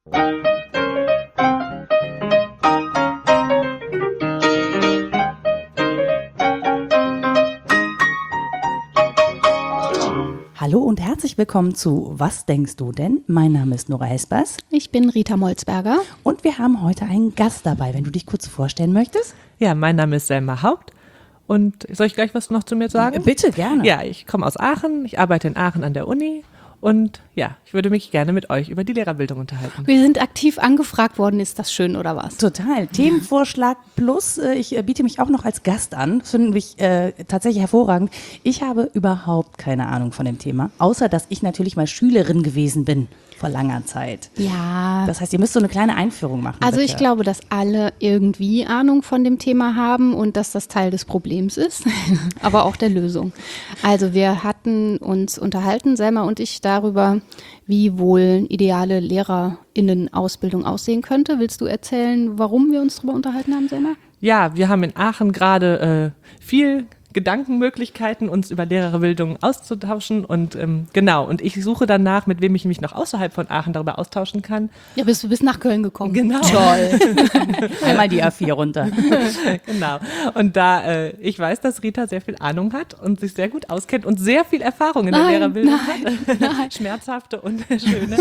Hallo und herzlich willkommen zu Was denkst du denn? Mein Name ist Nora Hespers. Ich bin Rita Molzberger. Und wir haben heute einen Gast dabei, wenn du dich kurz vorstellen möchtest. Ja, mein Name ist Selma Haupt. Und soll ich gleich was noch zu mir sagen? Bitte, gerne. Ja, ich komme aus Aachen, ich arbeite in Aachen an der Uni und ja, ich würde mich gerne mit euch über die Lehrerbildung unterhalten. Wir sind aktiv angefragt worden, ist das schön oder was? Total. Themenvorschlag plus, ich biete mich auch noch als Gast an, das finde ich tatsächlich hervorragend. Ich habe überhaupt keine Ahnung von dem Thema, außer dass ich natürlich mal Schülerin gewesen bin vor langer Zeit. Ja. Das heißt, ihr müsst so eine kleine Einführung machen. Also bitte. ich glaube, dass alle irgendwie Ahnung von dem Thema haben und dass das Teil des Problems ist, aber auch der Lösung. Also wir hatten uns unterhalten, Selma und ich, darüber, wie wohl ideale LehrerInnen-Ausbildung aussehen könnte. Willst du erzählen, warum wir uns darüber unterhalten haben, Selma? Ja, wir haben in Aachen gerade viel Gedankenmöglichkeiten, uns über Lehrerbildung auszutauschen und genau, und ich suche danach, mit wem ich mich noch außerhalb von Aachen darüber austauschen kann. Ja, du bist nach Köln gekommen. Genau. Toll. Einmal die A4 runter. Genau. Und da ich weiß, dass Rita sehr viel Ahnung hat und sich sehr gut auskennt und sehr viel Erfahrung in der Lehrerbildung hat, schmerzhafte und schöne,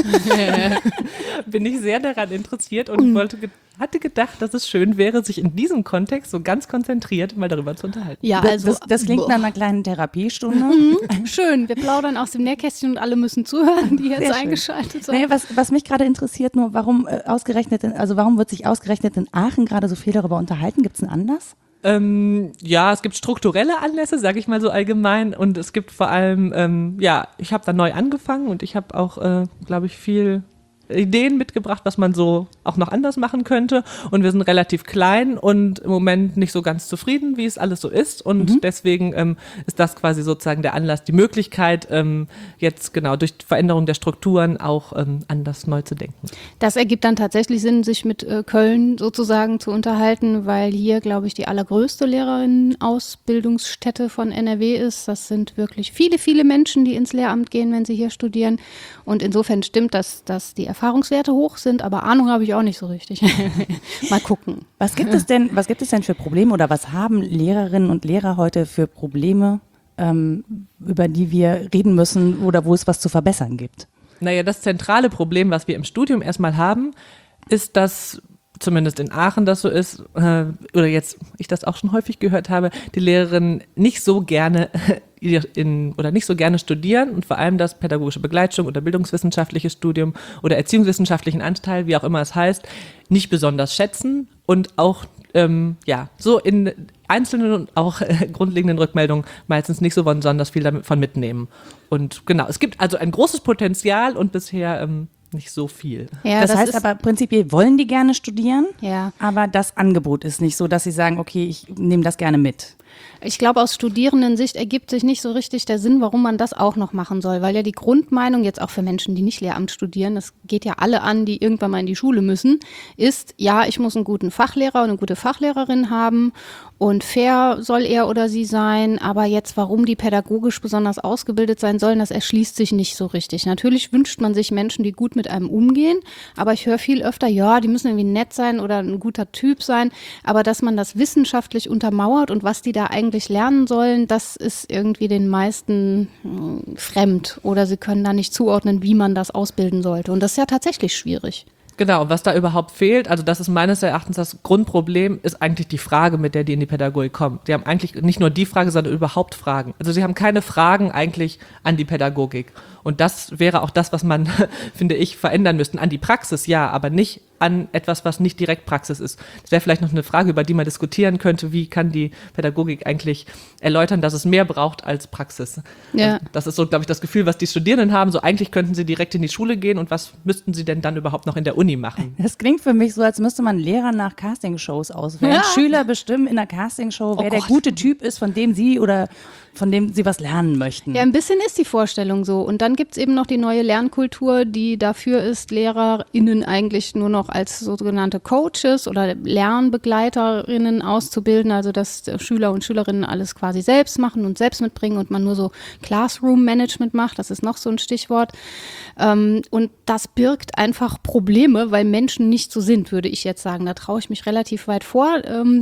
bin ich sehr daran interessiert und hatte gedacht, dass es schön wäre, sich in diesem Kontext so ganz konzentriert mal darüber zu unterhalten. Ja, also Das klingt nach einer kleinen Therapiestunde. Schön, wir plaudern aus dem Nähkästchen und alle müssen zuhören, die jetzt Sehr schön. eingeschaltet sind. Nee, was mich gerade interessiert, nur warum warum wird sich ausgerechnet in Aachen gerade so viel darüber unterhalten? Gibt es einen Anlass? Ja, es gibt strukturelle Anlässe, sage ich mal so allgemein, und es gibt vor allem, ich habe da neu angefangen und ich habe auch, glaube ich, viel Ideen mitgebracht, was man so auch noch anders machen könnte, und wir sind relativ klein und im Moment nicht so ganz zufrieden, wie es alles so ist, und deswegen ist das quasi sozusagen der Anlass, die Möglichkeit, jetzt genau durch die Veränderung der Strukturen auch anders neu zu denken. Das ergibt dann tatsächlich Sinn, sich mit Köln sozusagen zu unterhalten, weil hier, glaube ich, die allergrößte Lehrerinnenausbildungsstätte von NRW ist. Das sind wirklich viele, viele Menschen, die ins Lehramt gehen, wenn sie hier studieren, und insofern stimmt, dass die Erfahrungswerte hoch sind, aber Ahnung habe ich auch nicht so richtig. Mal gucken. Was gibt es denn für Probleme oder was haben Lehrerinnen und Lehrer heute für Probleme, über die wir reden müssen oder wo es was zu verbessern gibt? Naja, das zentrale Problem, was wir im Studium erstmal haben, ist, dass zumindest in Aachen das so ist, oder jetzt ich das auch schon häufig gehört habe, die Lehrerinnen nicht so gerne nicht so gerne studieren und vor allem das pädagogische Begleitung oder bildungswissenschaftliches Studium oder erziehungswissenschaftlichen Anteil, wie auch immer es heißt, nicht besonders schätzen und auch so in einzelnen und auch grundlegenden Rückmeldungen meistens nicht so besonders viel davon mitnehmen. Und genau, es gibt also ein großes Potenzial und bisher nicht so viel. Ja, das heißt aber prinzipiell wollen die gerne studieren, ja, aber das Angebot ist nicht so, dass sie sagen, okay, ich nehme das gerne mit. Ich glaube, aus Studierendensicht ergibt sich nicht so richtig der Sinn, warum man das auch noch machen soll, weil ja die Grundmeinung, jetzt auch für Menschen, die nicht Lehramt studieren, das geht ja alle an, die irgendwann mal in die Schule müssen, ist, ja, ich muss einen guten Fachlehrer und eine gute Fachlehrerin haben und fair soll er oder sie sein, aber jetzt, warum die pädagogisch besonders ausgebildet sein sollen, das erschließt sich nicht so richtig. Natürlich wünscht man sich Menschen, die gut mit einem umgehen, aber ich höre viel öfter, ja, die müssen irgendwie nett sein oder ein guter Typ sein, aber dass man das wissenschaftlich untermauert und was die da eigentlich lernen sollen, das ist irgendwie den meisten fremd oder sie können da nicht zuordnen, wie man das ausbilden sollte, und das ist ja tatsächlich schwierig. Genau, was da überhaupt fehlt, also das ist meines Erachtens das Grundproblem, ist eigentlich die Frage, mit der die in die Pädagogik kommen. Die haben eigentlich nicht nur die Frage, sondern überhaupt Fragen. Also sie haben keine Fragen eigentlich an die Pädagogik. Und das wäre auch das, was man, finde ich, verändern müsste. An die Praxis, ja, aber nicht an etwas, was nicht direkt Praxis ist. Das wäre vielleicht noch eine Frage, über die man diskutieren könnte, wie kann die Pädagogik eigentlich erläutern, dass es mehr braucht als Praxis. Ja. Also das ist so, glaube ich, das Gefühl, was die Studierenden haben. So eigentlich könnten sie direkt in die Schule gehen, und was müssten sie denn dann überhaupt noch in der Uni machen? Das klingt für mich so, als müsste man Lehrer nach Castingshows auswählen. Ja. Schüler bestimmen in der Castingshow, wer der gute Typ ist, von dem sie was lernen möchten. Ja, ein bisschen ist die Vorstellung so. Und dann gibt's eben noch die neue Lernkultur, die dafür ist, LehrerInnen eigentlich nur noch auch als sogenannte Coaches oder Lernbegleiterinnen auszubilden, also dass Schüler und Schülerinnen alles quasi selbst machen und selbst mitbringen und man nur so Classroom-Management macht, das ist noch so ein Stichwort. Und das birgt einfach Probleme, weil Menschen nicht so sind, würde ich jetzt sagen. Da traue ich mich relativ weit vor.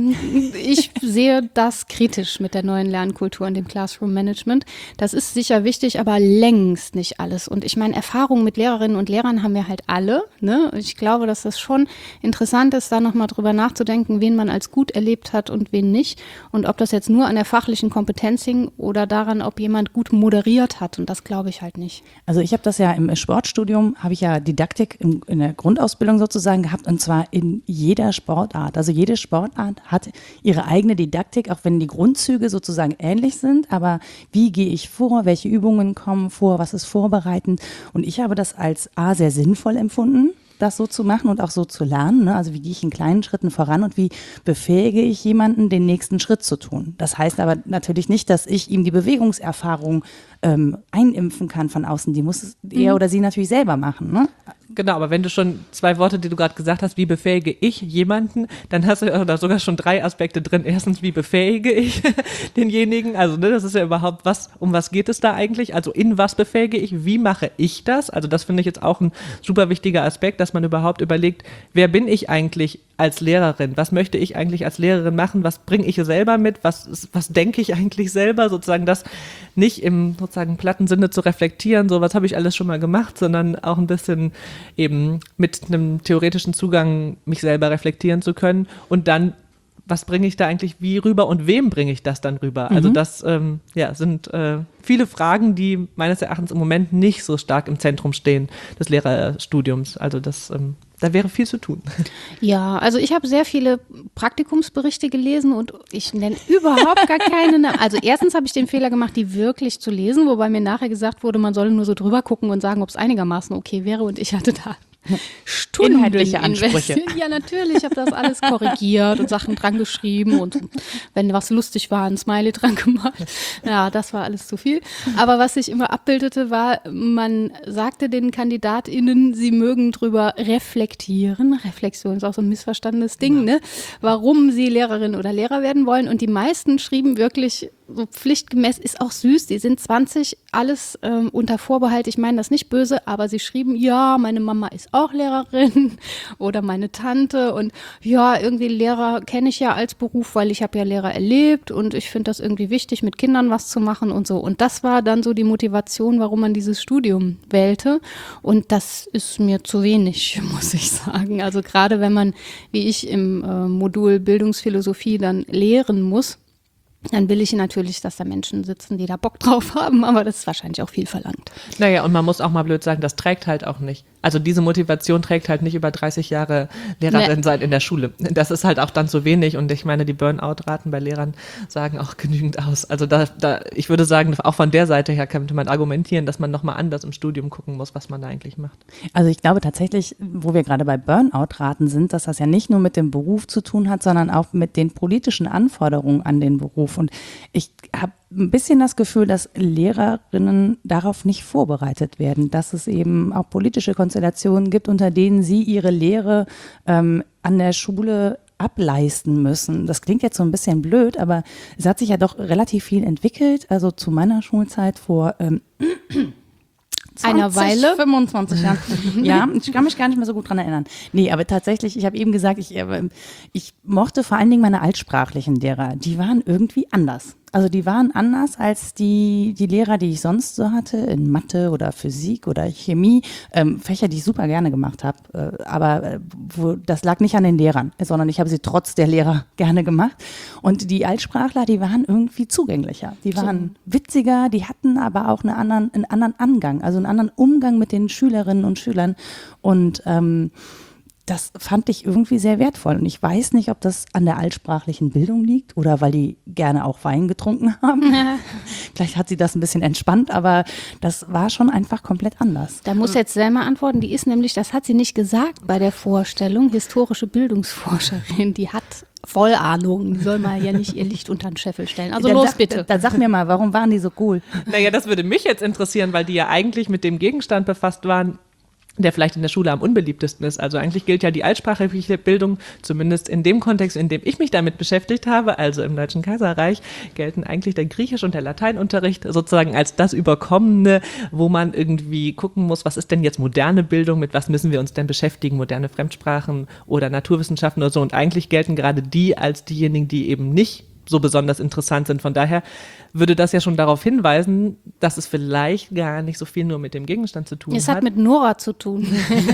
Ich sehe das kritisch mit der neuen Lernkultur und dem Classroom-Management. Das ist sicher wichtig, aber längst nicht alles. Und ich meine, Erfahrungen mit Lehrerinnen und Lehrern haben wir halt alle. Ne? Ich glaube, dass das schon interessant ist, da nochmal drüber nachzudenken, wen man als gut erlebt hat und wen nicht. Und ob das jetzt nur an der fachlichen Kompetenz hing oder daran, ob jemand gut moderiert hat. Und das glaube ich halt nicht. Also ich habe das ja im Sportstudium, habe ich ja Didaktik in der Grundausbildung sozusagen gehabt und zwar in jeder Sportart. Also jede Sportart hat ihre eigene Didaktik, auch wenn die Grundzüge sozusagen ähnlich sind. Aber wie gehe ich vor, welche Übungen kommen vor, was ist vorbereitend? Und ich habe das als sehr sinnvoll empfunden, das so zu machen und auch so zu lernen. Ne? Also wie gehe ich in kleinen Schritten voran und wie befähige ich jemanden, den nächsten Schritt zu tun. Das heißt aber natürlich nicht, dass ich ihm die Bewegungserfahrung einimpfen kann von außen. Die muss er oder sie natürlich selber machen. Ne? Genau, aber wenn du schon 2 Worte, die du gerade gesagt hast, wie befähige ich jemanden, dann hast du da sogar schon 3 Aspekte drin. Erstens, wie befähige ich denjenigen? Also ne, das ist ja überhaupt um was geht es da eigentlich? Also in was befähige ich? Wie mache ich das? Also das finde ich jetzt auch ein super wichtiger Aspekt, dass man überhaupt überlegt, wer bin ich eigentlich als Lehrerin? Was möchte ich eigentlich als Lehrerin machen? Was bringe ich selber mit? Was denke ich eigentlich selber? Sozusagen das nicht im sozusagen platten Sinne zu reflektieren, so was habe ich alles schon mal gemacht, sondern auch ein bisschen eben mit einem theoretischen Zugang mich selber reflektieren zu können und dann, was bringe ich da eigentlich wie rüber und wem bringe ich das dann rüber? Also das sind viele Fragen, die meines Erachtens im Moment nicht so stark im Zentrum stehen des Lehrerstudiums. Also da wäre viel zu tun. Ja, also ich habe sehr viele Praktikumsberichte gelesen und ich nenne überhaupt gar keine Namen. Also erstens habe ich den Fehler gemacht, die wirklich zu lesen, wobei mir nachher gesagt wurde, man solle nur so drüber gucken und sagen, ob es einigermaßen okay wäre und ich hatte da Stunden inhaltliche Ansprüche. Ja, natürlich, ich habe das alles korrigiert und Sachen dran geschrieben und wenn was lustig war, ein Smiley dran gemacht. Ja, das war alles zu viel. Aber was sich immer abbildete, war, man sagte den KandidatInnen, sie mögen drüber reflektieren. Reflexion ist auch so ein missverstandenes Ding, ne? Warum sie Lehrerin oder Lehrer werden wollen. Und die meisten schrieben wirklich so pflichtgemäß, ist auch süß, die sind 20, alles unter Vorbehalt, ich meine das nicht böse, aber sie schrieben, ja, meine Mama ist auch Lehrerin oder meine Tante und ja, irgendwie Lehrer kenne ich ja als Beruf, weil ich habe ja Lehrer erlebt und ich finde das irgendwie wichtig, mit Kindern was zu machen und so. Und das war dann so die Motivation, warum man dieses Studium wählte und das ist mir zu wenig, muss ich sagen. Also gerade wenn man, wie ich im Modul Bildungsphilosophie dann lehren muss, dann will ich natürlich, dass da Menschen sitzen, die da Bock drauf haben, aber das ist wahrscheinlich auch viel verlangt. Naja, und man muss auch mal blöd sagen, das trägt halt auch nicht. Also diese Motivation trägt halt nicht über 30 Jahre Lehrerin sein in der Schule. Das ist halt auch dann zu wenig und ich meine, die Burnout-Raten bei Lehrern sagen auch genügend aus. Also ich würde sagen, auch von der Seite her könnte man argumentieren, dass man nochmal anders im Studium gucken muss, was man da eigentlich macht. Also ich glaube tatsächlich, wo wir gerade bei Burnout-Raten sind, dass das ja nicht nur mit dem Beruf zu tun hat, sondern auch mit den politischen Anforderungen an den Beruf. Und ich habe ein bisschen das Gefühl, dass Lehrerinnen darauf nicht vorbereitet werden, dass es eben auch politische Konstellationen gibt, unter denen sie ihre Lehre an der Schule ableisten müssen. Das klingt jetzt so ein bisschen blöd, aber es hat sich ja doch relativ viel entwickelt. Also zu meiner Schulzeit vor 25 Jahren. Ja, ich kann mich gar nicht mehr so gut dran erinnern. Nee, aber tatsächlich, ich habe eben gesagt, ich mochte vor allen Dingen meine altsprachlichen Lehrer. Die waren irgendwie anders. Also die waren anders als die Lehrer, die ich sonst so hatte, in Mathe oder Physik oder Chemie, Fächer, die ich super gerne gemacht habe. Aber das lag nicht an den Lehrern, sondern ich habe sie trotz der Lehrer gerne gemacht. Und die Altsprachler, die waren irgendwie zugänglicher. Die waren witziger, die hatten aber auch einen anderen Angang, also einen anderen Umgang mit den Schülerinnen und Schülern. Und das fand ich irgendwie sehr wertvoll. Und ich weiß nicht, ob das an der altsprachlichen Bildung liegt oder weil die gerne auch Wein getrunken haben. Vielleicht hat sie das ein bisschen entspannt, aber das war schon einfach komplett anders. Da muss jetzt Selma antworten. Die ist nämlich, das hat sie nicht gesagt bei der Vorstellung, historische Bildungsforscherin. Die hat voll Ahnung. Die soll mal ja nicht ihr Licht unter den Scheffel stellen. Also dann los, bitte. Dann sag mir mal, warum waren die so cool? Naja, das würde mich jetzt interessieren, weil die ja eigentlich mit dem Gegenstand befasst waren, der vielleicht in der Schule am unbeliebtesten ist. Also eigentlich gilt ja die altsprachliche Bildung, zumindest in dem Kontext, in dem ich mich damit beschäftigt habe, also im Deutschen Kaiserreich, gelten eigentlich der Griechisch- und der Lateinunterricht sozusagen als das Überkommene, wo man irgendwie gucken muss, was ist denn jetzt moderne Bildung, mit was müssen wir uns denn beschäftigen, moderne Fremdsprachen oder Naturwissenschaften oder so. Und eigentlich gelten gerade die als diejenigen, die eben nicht so besonders interessant sind. Von daher würde das ja schon darauf hinweisen, dass es vielleicht gar nicht so viel nur mit dem Gegenstand zu tun hat. Es hat mit Nora zu tun.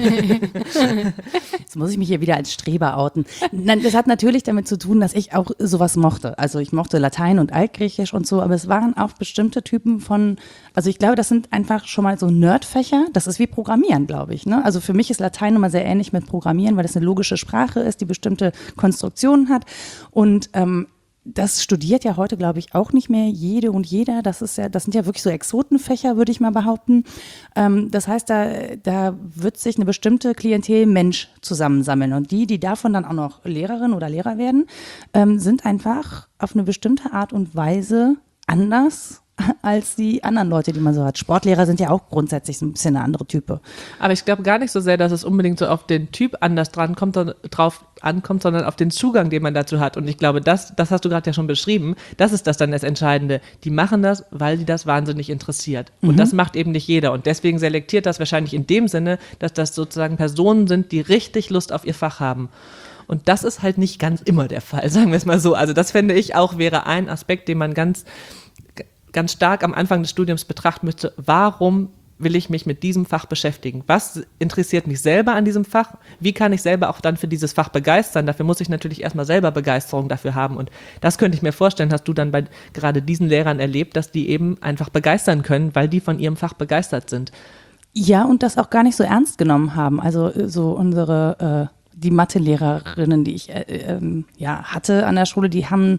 Jetzt muss ich mich hier wieder als Streber outen. Nein, das hat natürlich damit zu tun, dass ich auch sowas mochte. Also ich mochte Latein und Altgriechisch und so, aber es waren auch bestimmte Typen von, also ich glaube, das sind einfach schon mal so Nerdfächer. Das ist wie Programmieren, glaube ich. Ne? Also für mich ist Latein immer sehr ähnlich mit Programmieren, weil das eine logische Sprache ist, die bestimmte Konstruktionen hat. Und das studiert ja heute, glaube ich, auch nicht mehr jede und jeder. Das sind ja wirklich so Exotenfächer, würde ich mal behaupten. Das heißt, da wird sich eine bestimmte Klientel Mensch zusammensammeln. Und die davon dann auch noch Lehrerin oder Lehrer werden, sind einfach auf eine bestimmte Art und Weise anders als die anderen Leute, die man so hat. Sportlehrer sind ja auch grundsätzlich so ein bisschen eine andere Type. Aber ich glaube gar nicht so sehr, dass es unbedingt so auf den Typ anders drauf ankommt, sondern auf den Zugang, den man dazu hat. Und ich glaube, das hast du gerade ja schon beschrieben, das ist dann das Entscheidende. Die machen das, weil die das wahnsinnig interessiert. Und das macht eben nicht jeder. Und deswegen selektiert das wahrscheinlich in dem Sinne, dass das sozusagen Personen sind, die richtig Lust auf ihr Fach haben. Und das ist halt nicht ganz immer der Fall, sagen wir es mal so. Also das fände ich auch, wäre ein Aspekt, den man ganz stark am Anfang des Studiums betrachten müsste. Warum will ich mich mit diesem Fach beschäftigen? Was interessiert mich selber an diesem Fach? Wie kann ich selber auch dann für dieses Fach begeistern? Dafür muss ich natürlich erstmal selber Begeisterung dafür haben. Und das könnte ich mir vorstellen, hast du dann bei gerade diesen Lehrern erlebt, dass die eben einfach begeistern können, weil die von ihrem Fach begeistert sind. Ja, und das auch gar nicht so ernst genommen haben. Also so die Mathe-Lehrerinnen, die ich hatte an der Schule, die haben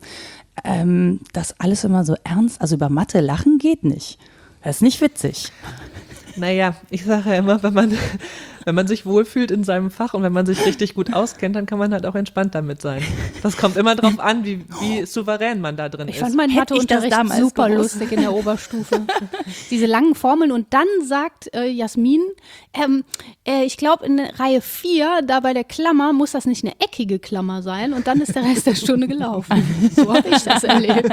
das alles immer so ernst. Also über Mathe lachen geht nicht. Das ist nicht witzig. Naja, ich sage ja immer, wenn man sich wohlfühlt in seinem Fach und wenn man sich richtig gut auskennt, dann kann man halt auch entspannt damit sein. Das kommt immer drauf an, wie souverän man da drin ist. Ich fand meinen Matheunterricht super lustig in der Oberstufe. Diese langen Formeln und dann sagt Jasmin, ich glaube in Reihe 4, da bei der Klammer, muss das nicht eine eckige Klammer sein und dann ist der Rest der Stunde gelaufen. So habe ich das erlebt.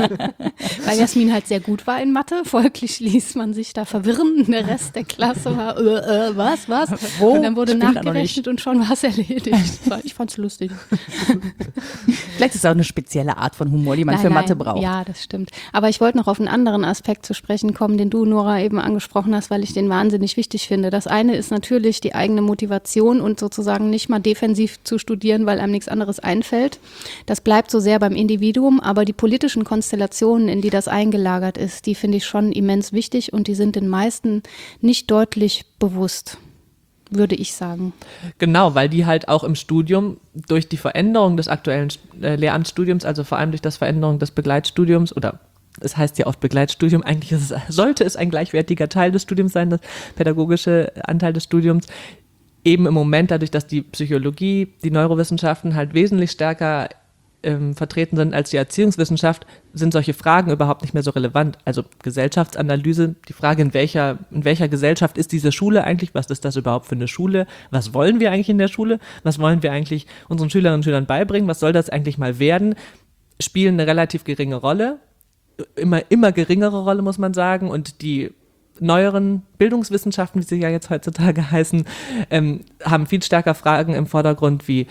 Weil Jasmin halt sehr gut war in Mathe, folglich ließ man sich da verwirren. Der Rest der Klasse war, was? Wo? Und dann wurde nachgerechnet und schon war es erledigt. Ich fand es lustig. Vielleicht ist es auch eine spezielle Art von Humor, die man für Mathe braucht. Ja, das stimmt. Aber ich wollte noch auf einen anderen Aspekt zu sprechen kommen, den du, Nora, eben angesprochen hast, weil ich den wahnsinnig wichtig finde. Das eine ist natürlich die eigene Motivation und sozusagen nicht mal defensiv zu studieren, weil einem nichts anderes einfällt. Das bleibt so sehr beim Individuum, aber die politischen Konstellationen, in die das eingelagert ist, die finde ich schon immens wichtig und die sind den meisten nicht deutlich bewusst, würde ich sagen. Genau, weil die halt auch im Studium durch die Veränderung des aktuellen Lehramtsstudiums, also vor allem durch das Veränderung des Begleitstudiums oder es heißt ja oft Begleitstudium, eigentlich sollte es ein gleichwertiger Teil des Studiums sein, das pädagogische Anteil des Studiums, eben im Moment dadurch, dass die Psychologie, die Neurowissenschaften halt wesentlich stärker vertreten sind als die Erziehungswissenschaft, sind solche Fragen überhaupt nicht mehr so relevant. Also Gesellschaftsanalyse, die Frage, in welcher Gesellschaft ist diese Schule eigentlich, was ist das überhaupt für eine Schule, was wollen wir eigentlich in der Schule, was wollen wir eigentlich unseren Schülerinnen und Schülern beibringen, was soll das eigentlich mal werden, spielen eine relativ geringe Rolle, immer geringere Rolle, muss man sagen, und die neueren Bildungswissenschaften, wie sie ja jetzt heutzutage heißen, haben viel stärker Fragen im Vordergrund wie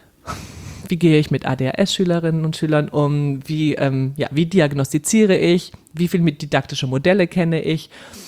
gehe ich mit ADHS-Schülerinnen und Schülern um, wie diagnostiziere ich, wie viel mit didaktische Modelle kenne ich.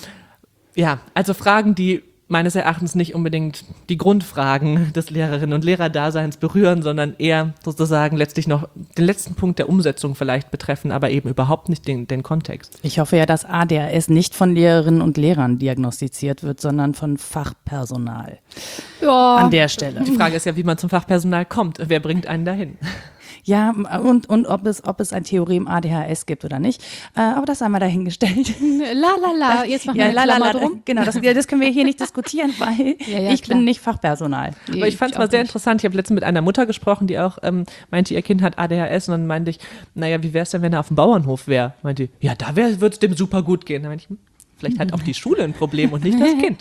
Ja, also Fragen, die meines Erachtens nicht unbedingt die Grundfragen des Lehrerinnen- und Lehrerdaseins berühren, sondern eher sozusagen letztlich noch den letzten Punkt der Umsetzung vielleicht betreffen, aber eben überhaupt nicht den Kontext. Ich hoffe ja, dass ADHS nicht von Lehrerinnen und Lehrern diagnostiziert wird, sondern von Fachpersonal. Ja. An der Stelle. Die Frage ist ja, wie man zum Fachpersonal kommt. Wer bringt einen dahin? Ja, und ob es ein Theorem ADHS gibt oder nicht. Aber das haben wir dahingestellt. Jetzt machen wir eine Klammer drum. Genau, das können wir hier nicht diskutieren, weil ich bin nicht Fachpersonal. Aber ich fand es mal sehr interessant. Ich habe letztens mit einer Mutter gesprochen, die auch meinte, ihr Kind hat ADHS. Und dann meinte ich, naja, wie wäre es denn, wenn er auf dem Bauernhof wäre? Meinte die, ja, da würde es dem super gut gehen. Dann meinte ich, Vielleicht hat auch die Schule ein Problem und nicht das Kind.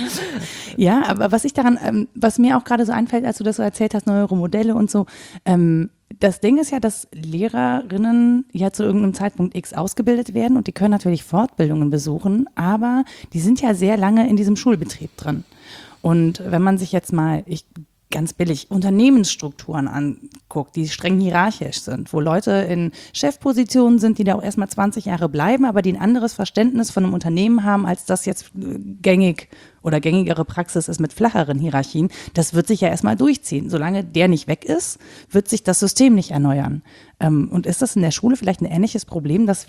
Ja, aber was mir auch gerade so einfällt, als du das so erzählt hast, neuere Modelle und so, das Ding ist ja, dass Lehrerinnen ja zu irgendeinem Zeitpunkt X ausgebildet werden und die können natürlich Fortbildungen besuchen, aber die sind ja sehr lange in diesem Schulbetrieb drin. Und wenn man sich jetzt mal, ganz billig, Unternehmensstrukturen anguckt, die streng hierarchisch sind, wo Leute in Chefpositionen sind, die da auch erstmal 20 Jahre bleiben, aber die ein anderes Verständnis von einem Unternehmen haben, als das jetzt gängig oder gängigere Praxis ist mit flacheren Hierarchien, das wird sich ja erstmal durchziehen. Solange der nicht weg ist, wird sich das System nicht erneuern. Und ist das in der Schule vielleicht ein ähnliches Problem, dass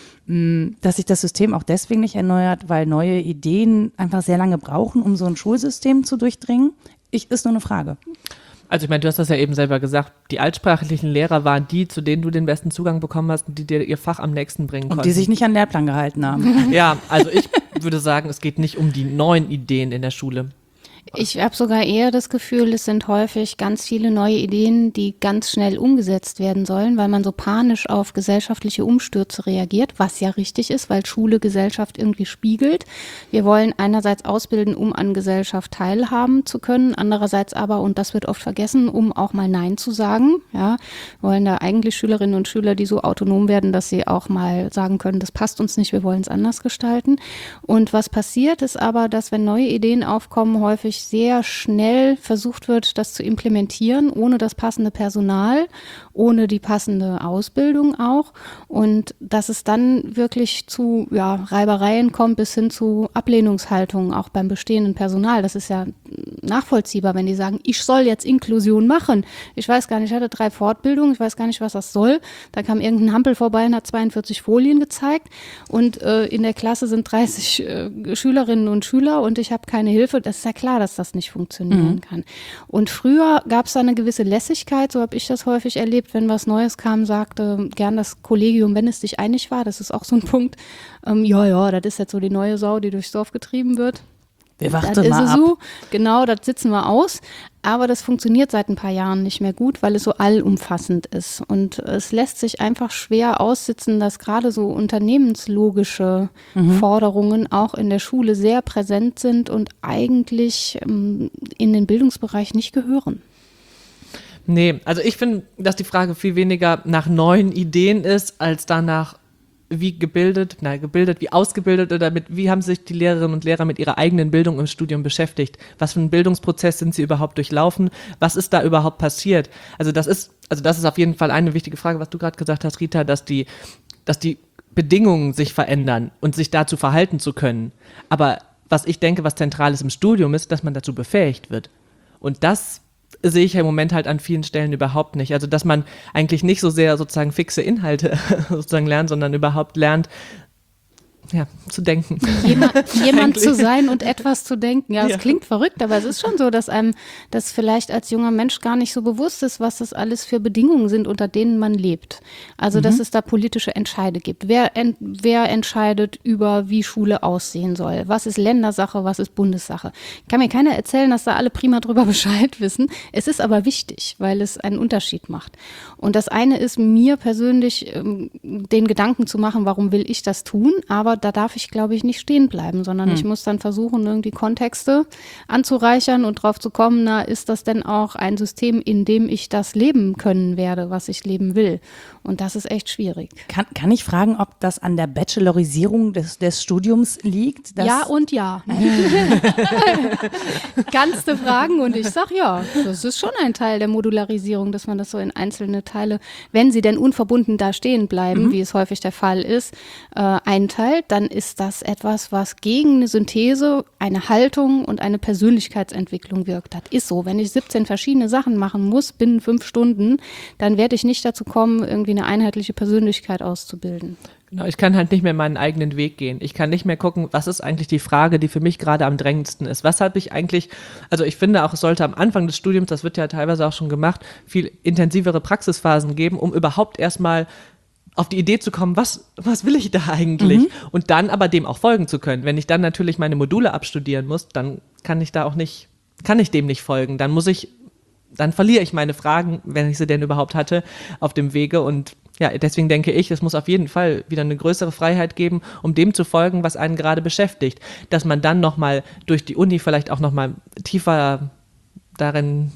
sich das System auch deswegen nicht erneuert, weil neue Ideen einfach sehr lange brauchen, um so ein Schulsystem zu durchdringen? Ist nur eine Frage. Also ich meine, du hast das ja eben selber gesagt, die altsprachlichen Lehrer waren die, zu denen du den besten Zugang bekommen hast und die dir ihr Fach am nächsten bringen konnten. Und die sich nicht an den Lehrplan gehalten haben. Ja, also ich würde sagen, es geht nicht um die neuen Ideen in der Schule. Ich habe sogar eher das Gefühl, es sind häufig ganz viele neue Ideen, die ganz schnell umgesetzt werden sollen, weil man so panisch auf gesellschaftliche Umstürze reagiert, was ja richtig ist, weil Schule Gesellschaft irgendwie spiegelt. Wir wollen einerseits ausbilden, um an Gesellschaft teilhaben zu können, andererseits aber, und das wird oft vergessen, um auch mal Nein zu sagen. Ja, wir wollen da eigentlich Schülerinnen und Schüler, die so autonom werden, dass sie auch mal sagen können, das passt uns nicht, wir wollen es anders gestalten. Und was passiert ist aber, dass wenn neue Ideen aufkommen, häufig sehr schnell versucht wird, das zu implementieren, ohne das passende Personal, ohne die passende Ausbildung auch. Und dass es dann wirklich zu Reibereien kommt, bis hin zu Ablehnungshaltungen, auch beim bestehenden Personal. Das ist ja nachvollziehbar, wenn die sagen, ich soll jetzt Inklusion machen. Ich weiß gar nicht, ich hatte 3 Fortbildungen, ich weiß gar nicht, was das soll. Da kam irgendein Hampel vorbei und hat 42 Folien gezeigt. Und in der Klasse sind 30 Schülerinnen und Schüler und ich habe keine Hilfe. Das ist ja klar, dass das nicht funktionieren kann. Und früher gab es da eine gewisse Lässigkeit, so habe ich das häufig erlebt, wenn was Neues kam, sagte gern das Kollegium, wenn es sich einig war, das ist auch so ein Punkt, das ist jetzt so die neue Sau, die durchs Dorf getrieben wird. Wir warten mal ab. So. Genau, das sitzen wir aus. Aber das funktioniert seit ein paar Jahren nicht mehr gut, weil es so allumfassend ist. Und es lässt sich einfach schwer aussitzen, dass gerade so unternehmenslogische Forderungen auch in der Schule sehr präsent sind und eigentlich in den Bildungsbereich nicht gehören. Nee, also ich finde, dass die Frage viel weniger nach neuen Ideen ist, als danach, wie wie ausgebildet oder wie haben sich die Lehrerinnen und Lehrer mit ihrer eigenen Bildung im Studium beschäftigt? Was für einen Bildungsprozess sind sie überhaupt durchlaufen? Was ist da überhaupt passiert? Also das ist auf jeden Fall eine wichtige Frage, was du gerade gesagt hast, Rita, dass die Bedingungen sich verändern und sich dazu verhalten zu können. Aber was ich denke, was zentral ist im Studium, ist, dass man dazu befähigt wird. Und das sehe ich ja im Moment halt an vielen Stellen überhaupt nicht. Also, dass man eigentlich nicht so sehr sozusagen fixe Inhalte sozusagen lernt, sondern überhaupt lernt, zu denken. Jemand zu sein und etwas zu denken. Ja, das klingt verrückt, aber es ist schon so, dass einem das vielleicht als junger Mensch gar nicht so bewusst ist, was das alles für Bedingungen sind, unter denen man lebt. Also, dass es da politische Entscheide gibt. Wer entscheidet über, wie Schule aussehen soll? Was ist Ländersache, was ist Bundessache? Kann mir keiner erzählen, dass da alle prima drüber Bescheid wissen. Es ist aber wichtig, weil es einen Unterschied macht. Und das eine ist, mir persönlich den Gedanken zu machen, warum will ich das tun? Aber da darf ich, glaube ich, nicht stehen bleiben, sondern ich muss dann versuchen, irgendwie Kontexte anzureichern und drauf zu kommen, ist das denn auch ein System, in dem ich das leben können werde, was ich leben will? Und das ist echt schwierig. Kann ich fragen, ob das an der Bachelorisierung des Studiums liegt? Ja und ja. Kannst du fragen und ich sag ja. Das ist schon ein Teil der Modularisierung, dass man das so in einzelne Teile, wenn sie denn unverbunden da stehen bleiben, wie es häufig der Fall ist, einteilt, dann ist das etwas, was gegen eine Synthese, eine Haltung und eine Persönlichkeitsentwicklung wirkt. Das ist so. Wenn ich 17 verschiedene Sachen machen muss binnen 5 Stunden, dann werde ich nicht dazu kommen, irgendwie eine einheitliche Persönlichkeit auszubilden. Genau, ich kann halt nicht mehr meinen eigenen Weg gehen. Ich kann nicht mehr gucken, was ist eigentlich die Frage, die für mich gerade am drängendsten ist. Was habe ich eigentlich, also ich finde auch, es sollte am Anfang des Studiums, das wird ja teilweise auch schon gemacht, viel intensivere Praxisphasen geben, um überhaupt erstmal auf die Idee zu kommen, was will ich da eigentlich? Und dann aber dem auch folgen zu können. Wenn ich dann natürlich meine Module abstudieren muss, dann kann ich dem nicht folgen. Dann verliere ich meine Fragen, wenn ich sie denn überhaupt hatte, auf dem Wege und ja, deswegen denke ich, es muss auf jeden Fall wieder eine größere Freiheit geben, um dem zu folgen, was einen gerade beschäftigt. Dass man dann nochmal durch die Uni vielleicht auch nochmal tiefer darin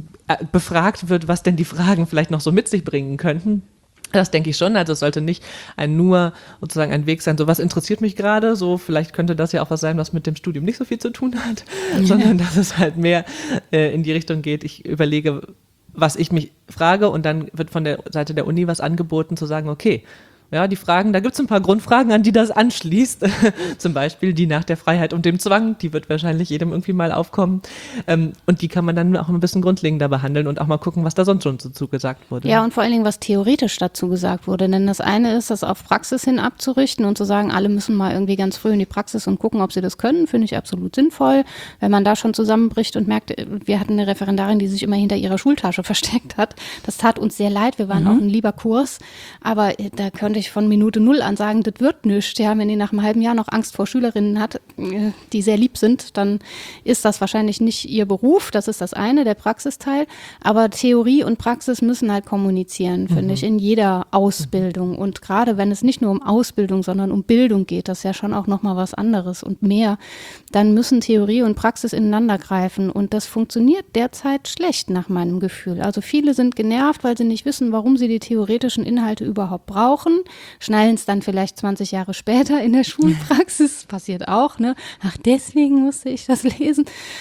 befragt wird, was denn die Fragen vielleicht noch so mit sich bringen könnten. Das denke ich schon, also es sollte nicht nur sozusagen ein Weg sein, so was interessiert mich gerade, so vielleicht könnte das ja auch was sein, was mit dem Studium nicht so viel zu tun hat, sondern dass es halt mehr in die Richtung geht, ich überlege, was ich mich frage und dann wird von der Seite der Uni was angeboten, zu sagen, okay, ja, die Fragen, da gibt es ein paar Grundfragen, an die das anschließt. Zum Beispiel die nach der Freiheit und dem Zwang, die wird wahrscheinlich jedem irgendwie mal aufkommen. Und die kann man dann auch ein bisschen grundlegender behandeln und auch mal gucken, was da sonst schon dazu gesagt wurde. Ja, und vor allen Dingen, was theoretisch dazu gesagt wurde. Denn das eine ist, das auf Praxis hin abzurichten und zu sagen, alle müssen mal irgendwie ganz früh in die Praxis und gucken, ob sie das können, finde ich absolut sinnvoll. Wenn man da schon zusammenbricht und merkt, wir hatten eine Referendarin, die sich immer hinter ihrer Schultasche versteckt hat. Das tat uns sehr leid, wir waren auch ein lieber Kurs. Aber da könnte ich von Minute 0 an sagen, das wird nichts. Ja, wenn die nach einem halben Jahr noch Angst vor Schülerinnen hat, die sehr lieb sind, dann ist das wahrscheinlich nicht ihr Beruf. Das ist das eine, der Praxisteil. Aber Theorie und Praxis müssen halt kommunizieren, finde ich, in jeder Ausbildung. Und gerade wenn es nicht nur um Ausbildung, sondern um Bildung geht, das ist ja schon auch nochmal was anderes und mehr, dann müssen Theorie und Praxis ineinander greifen. Und das funktioniert derzeit schlecht nach meinem Gefühl. Also viele sind genervt, weil sie nicht wissen, warum sie die theoretischen Inhalte überhaupt brauchen. Schnallen es dann vielleicht 20 Jahre später in der Schulpraxis, passiert auch, ne? Ach, deswegen musste ich das lesen.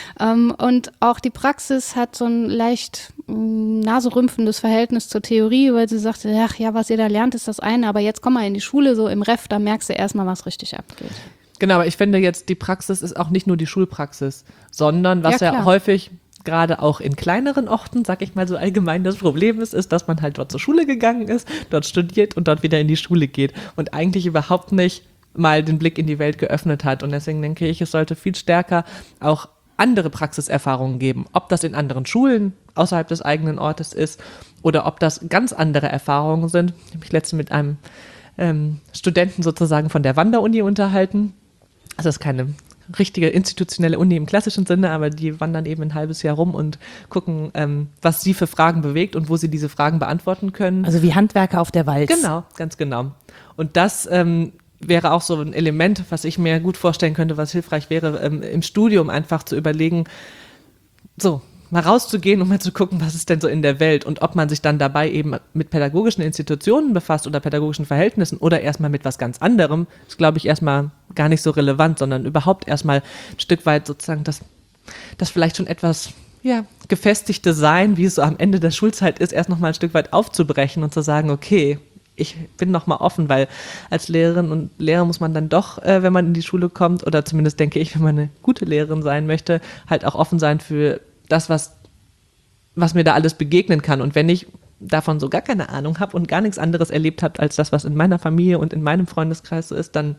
Und auch die Praxis hat so ein leicht naserümpfendes Verhältnis zur Theorie, weil sie sagte, ach ja, was ihr da lernt, ist das eine, aber jetzt komm mal in die Schule, so im Ref, da merkst du erstmal, was richtig abgeht. Genau, aber ich finde jetzt, die Praxis ist auch nicht nur die Schulpraxis, sondern was ja häufig gerade auch in kleineren Orten, sag ich mal so allgemein, das Problem ist, dass man halt dort zur Schule gegangen ist, dort studiert und dort wieder in die Schule geht und eigentlich überhaupt nicht mal den Blick in die Welt geöffnet hat. Und deswegen denke ich, es sollte viel stärker auch andere Praxiserfahrungen geben, ob das in anderen Schulen außerhalb des eigenen Ortes ist oder ob das ganz andere Erfahrungen sind. Ich habe mich letztens mit einem Studenten sozusagen von der Wanderuni unterhalten. Das ist keine richtige institutionelle Uni im klassischen Sinne, aber die wandern eben ein halbes Jahr rum und gucken, was sie für Fragen bewegt und wo sie diese Fragen beantworten können. Also wie Handwerker auf der Walz. Genau, ganz genau. Und das wäre auch so ein Element, was ich mir gut vorstellen könnte, was hilfreich wäre, im Studium einfach zu überlegen, so, mal rauszugehen und mal zu gucken, was ist denn so in der Welt und ob man sich dann dabei eben mit pädagogischen Institutionen befasst oder pädagogischen Verhältnissen oder erstmal mit was ganz anderem, ist, glaube ich, erstmal gar nicht so relevant, sondern überhaupt erstmal ein Stück weit sozusagen das vielleicht schon etwas gefestigte Sein, wie es so am Ende der Schulzeit ist, erst nochmal ein Stück weit aufzubrechen und zu sagen, okay, ich bin nochmal offen, weil als Lehrerin und Lehrer muss man dann doch, wenn man in die Schule kommt, oder zumindest denke ich, wenn man eine gute Lehrerin sein möchte, halt auch offen sein für das, was mir da alles begegnen kann. Und wenn ich davon so gar keine Ahnung habe und gar nichts anderes erlebt habe, als das, was in meiner Familie und in meinem Freundeskreis so ist, dann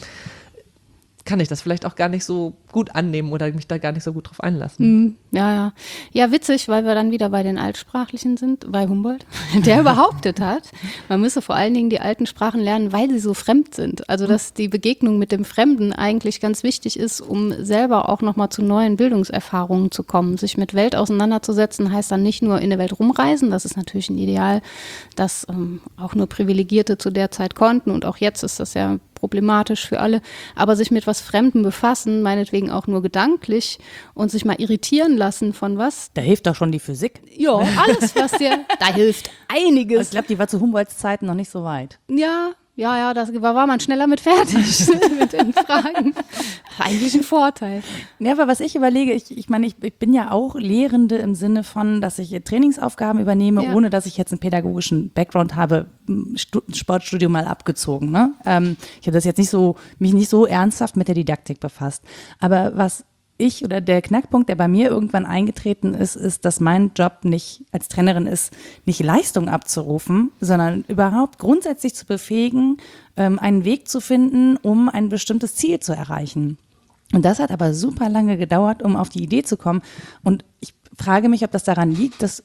kann ich das vielleicht auch gar nicht so gut annehmen oder mich da gar nicht so gut drauf einlassen. Ja. Ja, witzig, weil wir dann wieder bei den Altsprachlichen sind, bei Humboldt, der behauptet hat, man müsse vor allen Dingen die alten Sprachen lernen, weil sie so fremd sind. Also, dass die Begegnung mit dem Fremden eigentlich ganz wichtig ist, um selber auch nochmal zu neuen Bildungserfahrungen zu kommen. Sich mit Welt auseinanderzusetzen, heißt dann nicht nur in der Welt rumreisen, das ist natürlich ein Ideal, das auch nur Privilegierte zu der Zeit konnten und auch jetzt ist das ja problematisch für alle, aber sich mit was Fremdem befassen, meinetwegen auch nur gedanklich und sich mal irritieren lassen von was. Da hilft doch schon die Physik. Ja, alles, was dir, da hilft einiges. Ich glaube, die war zu Humboldts Zeiten noch nicht so weit. Ja, das war man schneller mit fertig mit den Fragen. Eigentlich ein Vorteil. Ja, aber was ich überlege, ich meine, ich bin ja auch Lehrende im Sinne von, dass ich Trainingsaufgaben übernehme, ohne dass ich jetzt einen pädagogischen Background habe, Sportstudium mal abgezogen. Ne? Ich habe das jetzt mich nicht so ernsthaft mit der Didaktik befasst. Aber was oder der Knackpunkt, der bei mir irgendwann eingetreten ist, dass mein Job nicht als Trainerin ist, nicht Leistung abzurufen, sondern überhaupt grundsätzlich zu befähigen, einen Weg zu finden, um ein bestimmtes Ziel zu erreichen. Und das hat aber super lange gedauert, um auf die Idee zu kommen. Und ich frage mich, ob das daran liegt, dass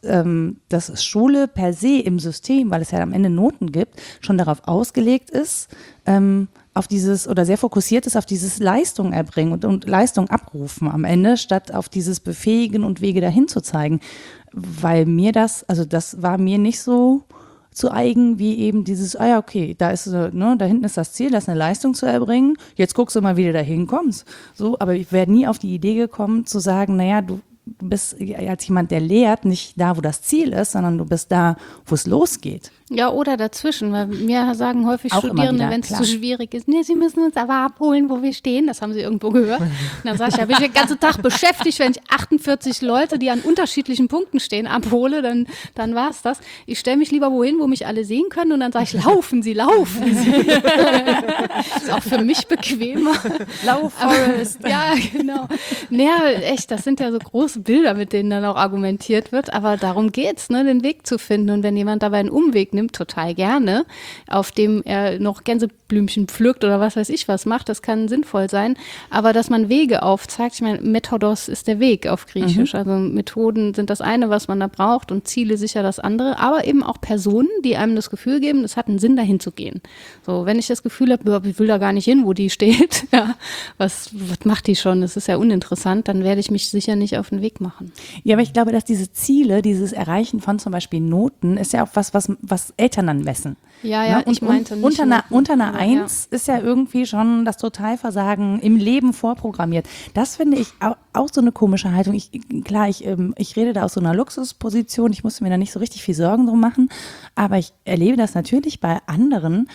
Schule per se im System, weil es ja am Ende Noten gibt, schon darauf ausgelegt ist, auf dieses oder sehr fokussiert ist auf dieses Leistung erbringen und Leistung abrufen am Ende, statt auf dieses Befähigen und Wege dahin zu zeigen. Weil das war mir nicht so zu eigen, wie eben dieses, ja, okay, da hinten ist das Ziel, das ist eine Leistung zu erbringen, jetzt guckst du mal, wie du da hinkommst. So, aber ich wäre nie auf die Idee gekommen, zu sagen, naja, du bist als jemand, der lehrt, nicht da, wo das Ziel ist, sondern du bist da, wo es losgeht. Ja, oder dazwischen, weil mir sagen häufig Auch Studierende, wenn es zu schwierig ist, nee, sie müssen uns aber abholen, wo wir stehen, das haben sie irgendwo gehört. Und dann sage ich, ja, bin ich den ganzen Tag beschäftigt, wenn ich 48 Leute, die an unterschiedlichen Punkten stehen, abhole, dann war es das. Ich stelle mich lieber wohin, wo mich alle sehen können und dann sage ich, laufen Sie. Ist auch für mich bequemer. Lauf, Forrest. Ja, genau. Naja, echt, das sind ja so große Bilder, mit denen dann auch argumentiert wird, aber darum geht's, ne, den Weg zu finden. Und wenn jemand dabei einen Umweg nimmt, total gerne, auf dem er noch Gänseblümchen pflückt oder was weiß ich was macht, das kann sinnvoll sein, aber dass man Wege aufzeigt, ich meine, Methodos ist der Weg auf Griechisch, also Methoden sind das eine, was man da braucht und Ziele sicher das andere, aber eben auch Personen, die einem das Gefühl geben, es hat einen Sinn, dahin zu gehen. So, wenn ich das Gefühl habe, ich will da gar nicht hin, wo die steht, ja, was macht die schon, das ist ja uninteressant, dann werde ich mich sicher nicht auf den Weg machen. Ja, aber ich glaube, dass diese Ziele, dieses Erreichen von zum Beispiel Noten, ist ja auch was Eltern dann messen. Ja, Und ich meinte nicht. unter einer 1 ist ja irgendwie schon das Totalversagen im Leben vorprogrammiert. Das finde ich auch so eine komische Haltung. Ich rede da aus so einer Luxusposition, ich musste mir da nicht so richtig viel Sorgen drum machen, aber ich erlebe das natürlich bei anderen,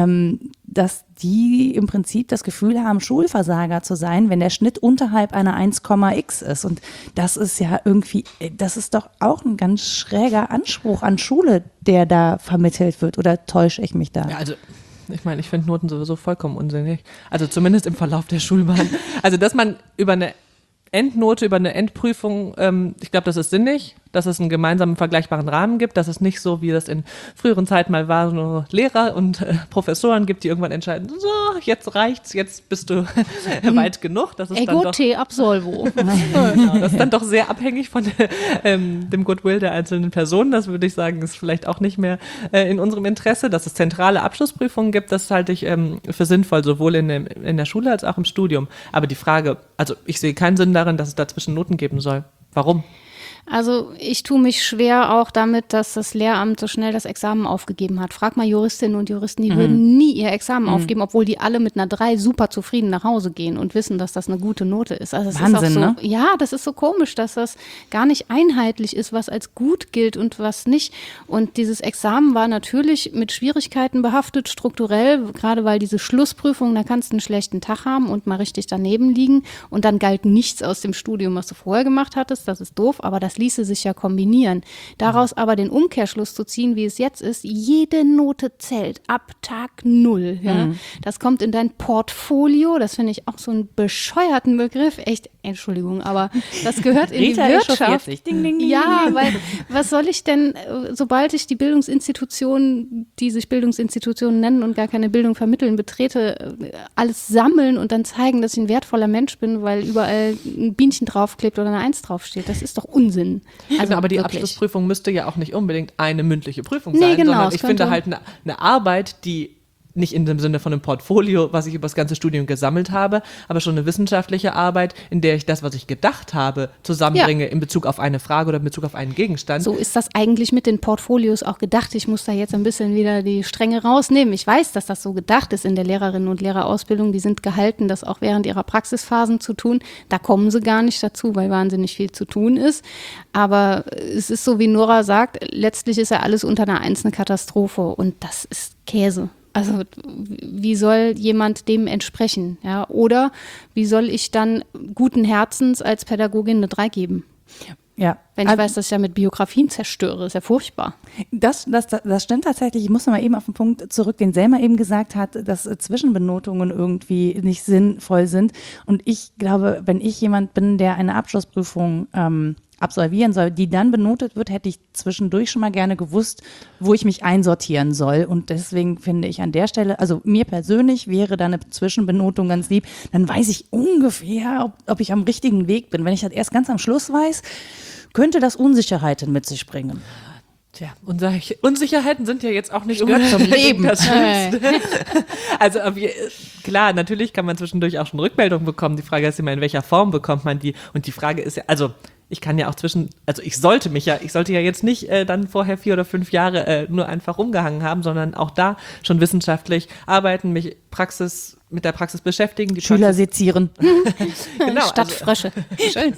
dass die im Prinzip das Gefühl haben, Schulversager zu sein, wenn der Schnitt unterhalb einer 1,x ist. Und das ist ja irgendwie, das ist doch auch ein ganz schräger Anspruch an Schule, der da vermittelt wird. Oder täusche ich mich da? Ja, also ich meine, ich finde Noten sowieso vollkommen unsinnig. Also zumindest im Verlauf der Schulbahn. Also dass man über eine Endnote, über eine Endprüfung, ich glaube, das ist sinnig, dass es einen gemeinsamen vergleichbaren Rahmen gibt, dass es nicht so, wie das in früheren Zeiten mal war, nur Lehrer und Professoren gibt, die irgendwann entscheiden, so, jetzt reicht's, jetzt bist du weit genug. Das ist Ego te absolvo. Genau, das ist dann doch sehr abhängig von dem Goodwill der einzelnen Personen. Das würde ich sagen, ist vielleicht auch nicht mehr in unserem Interesse. Dass es zentrale Abschlussprüfungen gibt, das halte ich für sinnvoll, sowohl in der Schule als auch im Studium. Aber die Frage, also ich sehe keinen Sinn darin, dass es dazwischen Noten geben soll. Warum? Also ich tue mich schwer auch damit, dass das Lehramt so schnell das Examen aufgegeben hat. Frag mal Juristinnen und Juristen, die würden nie ihr Examen aufgeben, obwohl die alle mit einer 3 super zufrieden nach Hause gehen und wissen, dass das eine gute Note ist. Also es Wahnsinn, ist auch so, ne? Ja, das ist so komisch, dass das gar nicht einheitlich ist, was als gut gilt und was nicht. Und dieses Examen war natürlich mit Schwierigkeiten behaftet, strukturell, gerade weil diese Schlussprüfung, da kannst du einen schlechten Tag haben und mal richtig daneben liegen und dann galt nichts aus dem Studium, was du vorher gemacht hattest. Das ist doof, aber das ließe sich ja kombinieren. Daraus aber den Umkehrschluss zu ziehen, wie es jetzt ist, jede Note zählt ab Tag 0. Ja? Das kommt in dein Portfolio, das finde ich auch so einen bescheuerten Begriff, echt, Entschuldigung, aber das gehört in Rita die Wirtschaft. sich. Ding, ding, ding. Ja, weil was soll ich denn, sobald ich die Bildungsinstitutionen, die sich Bildungsinstitutionen nennen und gar keine Bildung vermitteln, betrete, alles sammeln und dann zeigen, dass ich ein wertvoller Mensch bin, weil überall ein Bienchen draufklebt oder eine 1 draufsteht. Das ist doch Unsinn. Also aber die wirklich. Abschlussprüfung müsste ja auch nicht unbedingt eine mündliche Prüfung Nee, sein, genau, sondern es ich finde könnte- halt eine Arbeit, die nicht in dem Sinne von einem Portfolio, was ich über das ganze Studium gesammelt habe, aber schon eine wissenschaftliche Arbeit, in der ich das, was ich gedacht habe, zusammenbringe in Bezug auf eine Frage oder in Bezug auf einen Gegenstand. So ist das eigentlich mit den Portfolios auch gedacht. Ich muss da jetzt ein bisschen wieder die Stränge rausnehmen. Ich weiß, dass das so gedacht ist in der Lehrerinnen- und Lehrerausbildung. Die sind gehalten, das auch während ihrer Praxisphasen zu tun. Da kommen sie gar nicht dazu, weil wahnsinnig viel zu tun ist. Aber es ist so, wie Nora sagt, letztlich ist ja alles unter einer 1 eine Katastrophe. Und das ist Käse. Also wie soll jemand dem entsprechen? Ja? Oder wie soll ich dann guten Herzens als Pädagogin eine 3 geben? Ja. Wenn ich weiß, dass ich ja mit Biografien zerstöre, ist ja furchtbar. Das stimmt tatsächlich. Ich muss noch mal eben auf den Punkt zurück, den Selma eben gesagt hat, dass Zwischenbenotungen irgendwie nicht sinnvoll sind. Und ich glaube, wenn ich jemand bin, der eine Abschlussprüfung absolvieren soll, die dann benotet wird, hätte ich zwischendurch schon mal gerne gewusst, wo ich mich einsortieren soll. Und deswegen finde ich an der Stelle, also mir persönlich wäre da eine Zwischenbenotung ganz lieb, dann weiß ich ungefähr, ob ich am richtigen Weg bin. Wenn ich das erst ganz am Schluss weiß, könnte das Unsicherheiten mit sich bringen. Tja, Unsicherheiten sind ja jetzt auch nicht gehört zum Leben. das Schlimmste. Also klar, natürlich kann man zwischendurch auch schon Rückmeldungen bekommen. Die Frage ist immer, in welcher Form bekommt man die? Und die Frage ist ja, also ich kann ja auch ich sollte ja jetzt nicht dann vorher 4 oder 5 Jahre nur einfach rumgehangen haben, sondern auch da schon wissenschaftlich arbeiten, mich mit der Praxis beschäftigen. Die Schüler Praxis, sezieren. genau, Statt also, Frösche. Schön.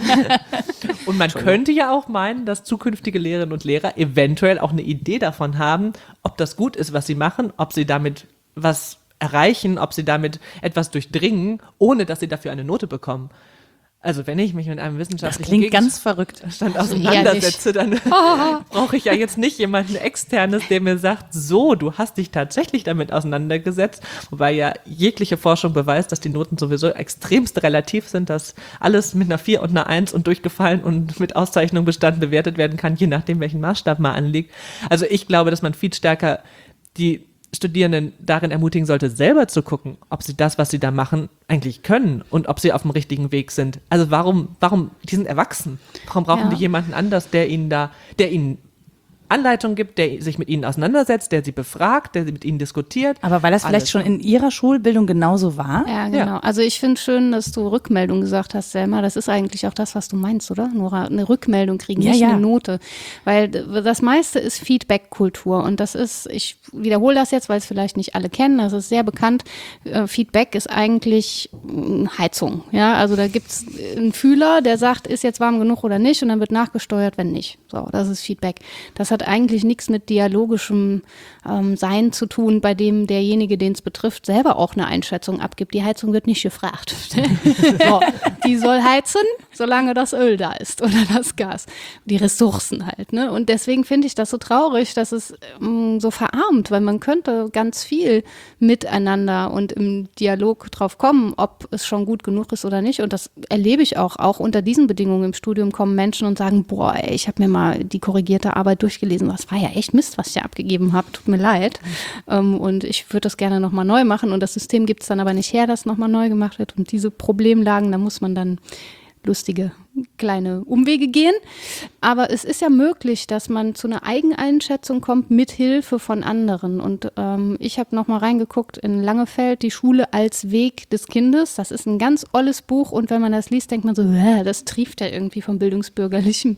und man könnte ja auch meinen, dass zukünftige Lehrerinnen und Lehrer eventuell auch eine Idee davon haben, ob das gut ist, was sie machen, ob sie damit was erreichen, ob sie damit etwas durchdringen, ohne dass sie dafür eine Note bekommen. Also wenn ich mich mit einem Das wissenschaftlichen klingt ganz verrückt. Gegenstand auseinandersetze, dann brauche ich ja jetzt nicht jemanden Externes, der mir sagt, so, du hast dich tatsächlich damit auseinandergesetzt, wobei ja jegliche Forschung beweist, dass die Noten sowieso extremst relativ sind, dass alles mit einer 4 und einer 1 und durchgefallen und mit Auszeichnung bestanden bewertet werden kann, je nachdem, welchen Maßstab man anlegt. Also ich glaube, dass man viel stärker die Studierenden darin ermutigen sollte, selber zu gucken, ob sie das, was sie da machen, eigentlich können und ob sie auf dem richtigen Weg sind. Also warum, die sind erwachsen. Warum brauchen die jemanden anders, der ihnen Anleitung gibt, der sich mit ihnen auseinandersetzt, der sie befragt, der mit ihnen diskutiert. Aber weil das vielleicht schon in ihrer Schulbildung genauso war? Ja, genau. Ja. Also ich finde schön, dass du Rückmeldung gesagt hast, Selma. Das ist eigentlich auch das, was du meinst, oder? Nora, eine Rückmeldung kriegen, nicht eine Note. Weil das meiste ist Feedback-Kultur. Und das ist, ich wiederhole das jetzt, weil es vielleicht nicht alle kennen, das ist sehr bekannt. Feedback ist eigentlich Heizung. Ja, also da gibt es einen Fühler, der sagt, ist jetzt warm genug oder nicht, und dann wird nachgesteuert, wenn nicht. So, das ist Feedback. Das hat eigentlich nichts mit dialogischem Sein zu tun, bei dem derjenige, den es betrifft, selber auch eine Einschätzung abgibt. Die Heizung wird nicht gefragt. So, die soll heizen, solange das Öl da ist oder das Gas. Die Ressourcen halt. Ne? Und deswegen finde ich das so traurig, dass es so verarmt, weil man könnte ganz viel miteinander und im Dialog drauf kommen, ob es schon gut genug ist oder nicht. Und das erlebe ich auch unter diesen Bedingungen im Studium kommen Menschen und sagen, boah, ey, ich habe mir mal die korrigierte Arbeit durchgelesen. Das war ja echt Mist, was ich da abgegeben habe. Tut mir leid. Und ich würde das gerne nochmal neu machen. Und das System gibt es dann aber nicht her, dass nochmal neu gemacht wird. Und diese Problemlagen, da muss man dann lustige kleine Umwege gehen. Aber es ist ja möglich, dass man zu einer Eigeneinschätzung kommt mit Hilfe von anderen. Und ich habe nochmal reingeguckt in Langefeld, die Schule als Weg des Kindes. Das ist ein ganz olles Buch. Und wenn man das liest, denkt man so, das trieft ja irgendwie vom bildungsbürgerlichen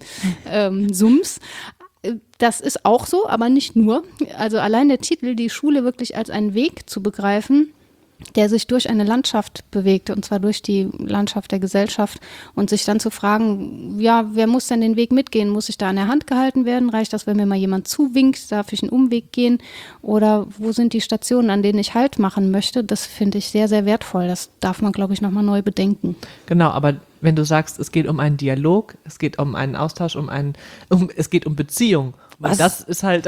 Sums. Das ist auch so, aber nicht nur. Also allein der Titel, die Schule wirklich als einen Weg zu begreifen, der sich durch eine Landschaft bewegt, und zwar durch die Landschaft der Gesellschaft, und sich dann zu fragen, ja, wer muss denn den Weg mitgehen? Muss ich da an der Hand gehalten werden? Reicht das, wenn mir mal jemand zuwinkt? Darf ich einen Umweg gehen? Oder wo sind die Stationen, an denen ich Halt machen möchte? Das finde ich sehr, sehr wertvoll. Das darf man, glaube ich, nochmal neu bedenken. Genau, aber wenn du sagst, es geht um einen Dialog, es geht um einen Austausch, es geht um Beziehung. Was? Und das ist halt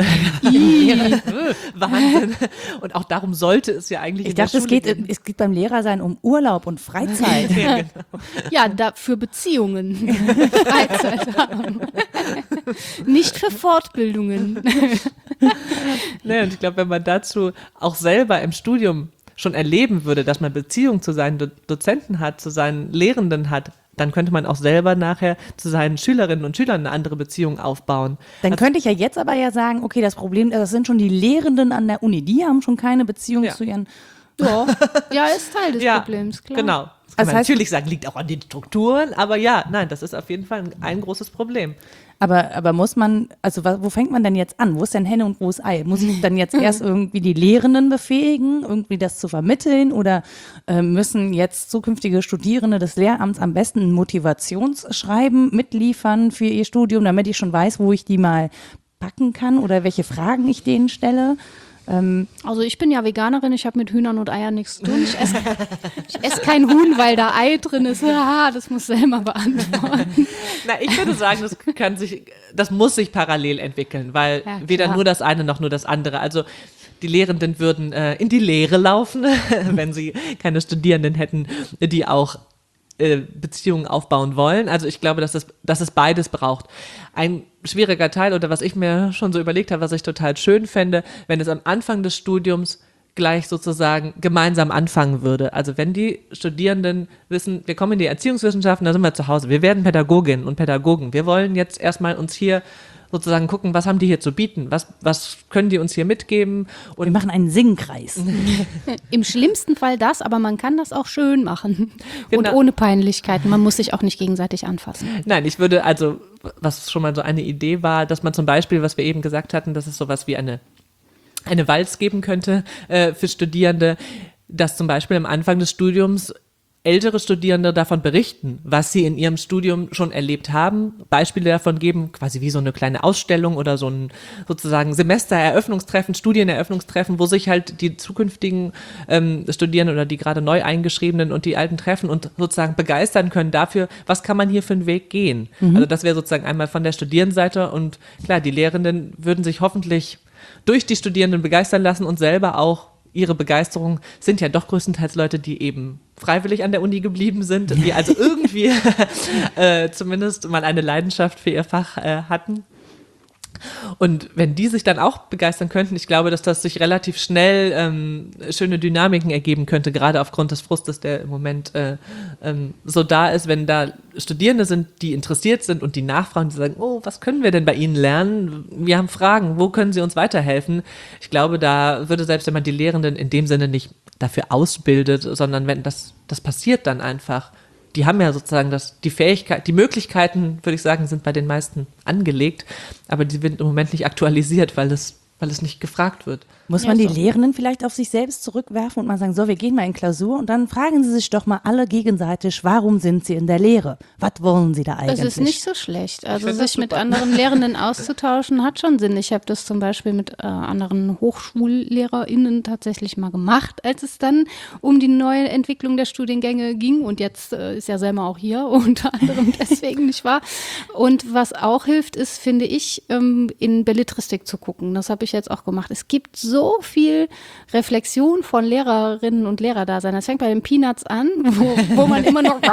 Wahnsinn. Und auch darum sollte es ja eigentlich in der Schule gehen. Es geht beim Lehrersein um Urlaub und Freizeit. Ja, genau. Ja, für Beziehungen. Freizeit haben. Nicht für Fortbildungen. Nee, und ich glaube, wenn man dazu auch selber im Studium schon erleben würde, dass man Beziehung zu seinen Dozenten hat, zu seinen Lehrenden hat, dann könnte man auch selber nachher zu seinen Schülerinnen und Schülern eine andere Beziehung aufbauen. Dann könnte ich ja jetzt aber ja sagen, okay, das Problem, das sind schon die Lehrenden an der Uni, die haben schon keine Beziehung zu ihren... Doch. Ja, ist Teil des Problems, klar. Genau. Das kann man natürlich sagen, liegt auch an den Strukturen, aber ja, nein, das ist auf jeden Fall ein großes Problem. Aber muss man, also wo fängt man denn jetzt an? Wo ist denn Henne und wo ist Ei? Muss ich dann jetzt erst irgendwie die Lehrenden befähigen, irgendwie das zu vermitteln, oder müssen jetzt zukünftige Studierende des Lehramts am besten ein Motivationsschreiben mitliefern für ihr Studium, damit ich schon weiß, wo ich die mal packen kann oder welche Fragen ich denen stelle? Also ich bin ja Veganerin, ich habe mit Hühnern und Eiern nichts zu tun. Ich esse kein Huhn, weil da Ei drin ist. Das muss Selma beantworten. Na, ich würde sagen, das muss sich parallel entwickeln, weil weder nur das eine noch nur das andere. Also die Lehrenden würden in die Lehre laufen, wenn sie keine Studierenden hätten, die auch Beziehungen aufbauen wollen. Also ich glaube, dass es beides braucht. Ein schwieriger Teil, oder was ich mir schon so überlegt habe, was ich total schön fände, wenn es am Anfang des Studiums gleich sozusagen gemeinsam anfangen würde. Also wenn die Studierenden wissen, wir kommen in die Erziehungswissenschaften, da sind wir zu Hause, wir werden Pädagoginnen und Pädagogen. Wir wollen jetzt erstmal uns hier sozusagen gucken, was haben die hier zu bieten, was können die uns hier mitgeben. Und wir machen einen Singkreis. Im schlimmsten Fall das, aber man kann das auch schön machen und Genau. ohne Peinlichkeiten. Man muss sich auch nicht gegenseitig anfassen. Nein, ich würde also, was schon mal so eine Idee war, dass man zum Beispiel, was wir eben gesagt hatten, dass es sowas wie eine Walz geben könnte für Studierende, dass zum Beispiel am Anfang des Studiums ältere Studierende davon berichten, was sie in ihrem Studium schon erlebt haben, Beispiele davon geben, quasi wie so eine kleine Ausstellung oder so ein sozusagen Semestereröffnungstreffen, Studieneröffnungstreffen, wo sich halt die zukünftigen Studierenden oder die gerade neu eingeschriebenen und die Alten treffen und sozusagen begeistern können dafür, was kann man hier für einen Weg gehen. Also das wäre sozusagen einmal von der Studierendenseite und klar, die Lehrenden würden sich hoffentlich durch die Studierenden begeistern lassen und selber auch ihre Begeisterung sind ja doch größtenteils Leute, die eben freiwillig an der Uni geblieben sind, die also irgendwie zumindest mal eine Leidenschaft für ihr Fach hatten. Und wenn die sich dann auch begeistern könnten, ich glaube, dass das sich relativ schnell schöne Dynamiken ergeben könnte, gerade aufgrund des Frustes, der im Moment so da ist, wenn da Studierende sind, die interessiert sind und die nachfragen, die sagen, oh, was können wir denn bei Ihnen lernen? Wir haben Fragen, wo können Sie uns weiterhelfen? Ich glaube, da würde selbst, wenn man die Lehrenden in dem Sinne nicht dafür ausbildet, sondern wenn das passiert dann einfach, die haben ja sozusagen die Fähigkeit, die Möglichkeiten, würde ich sagen, sind bei den meisten angelegt, aber die werden im Moment nicht aktualisiert, weil es nicht gefragt wird. Muss man die Lehrenden vielleicht auf sich selbst zurückwerfen und mal sagen, so, wir gehen mal in Klausur und dann fragen Sie sich doch mal alle gegenseitig, warum sind Sie in der Lehre? Was wollen Sie da eigentlich? Es ist nicht so schlecht. Also find das sich mit super. anderen Lehrenden auszutauschen, hat schon Sinn. Ich habe das zum Beispiel mit anderen HochschullehrerInnen tatsächlich mal gemacht, als es dann um die neue Entwicklung der Studiengänge ging. Und jetzt ist ja Selma auch hier, unter anderem deswegen, nicht wahr? Und was auch hilft, ist, finde ich, in Belletristik zu gucken. Das habe ich jetzt auch gemacht. Es gibt so viel Reflexion von Lehrerinnen und Lehrerdasein. Das fängt bei den Peanuts an, wo man immer noch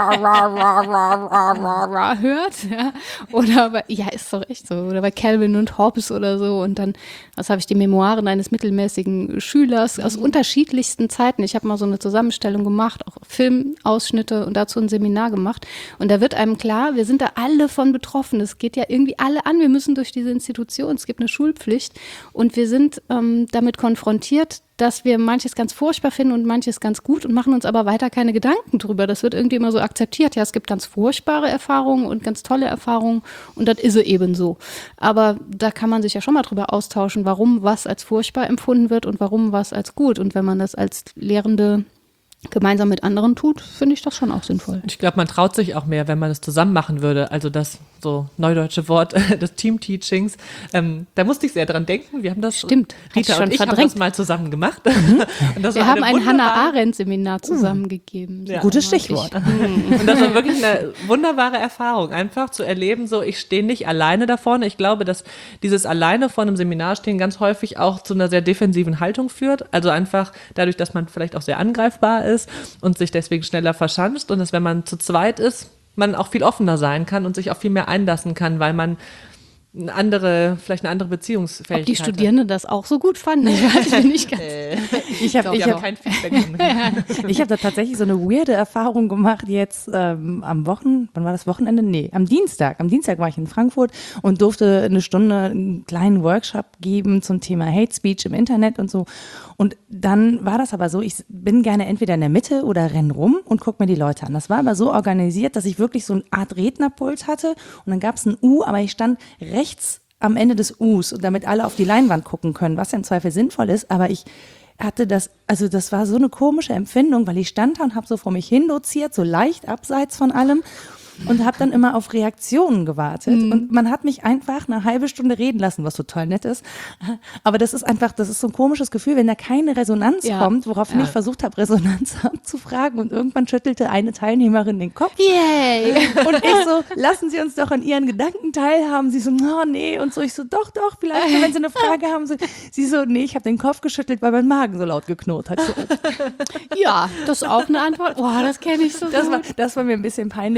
hört. Ja. Oder bei, ja, ist doch echt so. Oder bei Calvin und Hobbes oder so. Und dann, was habe ich, die Memoiren eines mittelmäßigen Schülers aus unterschiedlichsten Zeiten. Ich habe mal so eine Zusammenstellung gemacht, auch Filmausschnitte und dazu ein Seminar gemacht. Und da wird einem klar, wir sind da alle von betroffen. Es geht ja irgendwie alle an. Wir müssen durch diese Institution. Es gibt eine Schulpflicht. Und wir sind damit konfrontiert, dass wir manches ganz furchtbar finden und manches ganz gut und machen uns aber weiter keine Gedanken drüber. Das wird irgendwie immer so akzeptiert. Ja, es gibt ganz furchtbare Erfahrungen und ganz tolle Erfahrungen und das ist eben so. Aber da kann man sich ja schon mal drüber austauschen, warum was als furchtbar empfunden wird und warum was als gut. Und wenn man das als Lehrende gemeinsam mit anderen tut, finde ich das schon auch sinnvoll. Ich glaube, man traut sich auch mehr, wenn man das zusammen machen würde. Also das so neudeutsche Wort des Team-Teachings. Da musste ich sehr dran denken. Wir haben das, Stimmt, Rita schon und ich haben verdrängt. das mal zusammen gemacht. Und das Wir war haben eine ein Hannah wunderbare- Arendt-Seminar zusammengegeben. Ja. Gutes Stichwort. Und das war wirklich eine wunderbare Erfahrung, einfach zu erleben, so ich stehe nicht alleine da vorne. Ich glaube, dass dieses alleine vor einem Seminar stehen ganz häufig auch zu einer sehr defensiven Haltung führt. Also einfach dadurch, dass man vielleicht auch sehr angreifbar ist und sich deswegen schneller verschanzt und dass, wenn man zu zweit ist, man auch viel offener sein kann und sich auch viel mehr einlassen kann, weil man vielleicht eine andere Beziehungsfähigkeit Ob die Studierenden das auch so gut fanden, ich bin nicht ganz. Ich habe hat. Kein Feedback. Ich habe da tatsächlich so eine weirde Erfahrung gemacht jetzt wann war das Wochenende? Nee, am Dienstag. Am Dienstag war ich in Frankfurt und durfte eine Stunde einen kleinen Workshop geben zum Thema Hate Speech im Internet und so. Und dann war das aber so, ich bin gerne entweder in der Mitte oder renn rum und guck mir die Leute an. Das war aber so organisiert, dass ich wirklich so eine Art Rednerpult hatte und dann gab es ein U, aber ich stand rechts am Ende des Us, und damit alle auf die Leinwand gucken können, was ja im Zweifel sinnvoll ist, aber ich hatte das war so eine komische Empfindung, weil ich stand da und habe so vor mich hin doziert, so leicht abseits von allem und habe dann immer auf Reaktionen gewartet und man hat mich einfach eine halbe Stunde reden lassen, was total nett ist, aber das ist so ein komisches Gefühl, wenn da keine Resonanz kommt, woraufhin ich versucht habe, Resonanz abzufragen und irgendwann schüttelte eine Teilnehmerin den Kopf. Yay! Und ich so, lassen Sie uns doch an Ihren Gedanken teilhaben. Sie so, oh nee. Und so, ich so, doch, vielleicht, wenn Sie eine Frage haben. So, sie so, nee, ich habe den Kopf geschüttelt, weil mein Magen so laut geknurrt hat. Ja, das ist auch eine Antwort. Boah, das kenne ich so gut. Das war mir ein bisschen peinlich, weil ich sie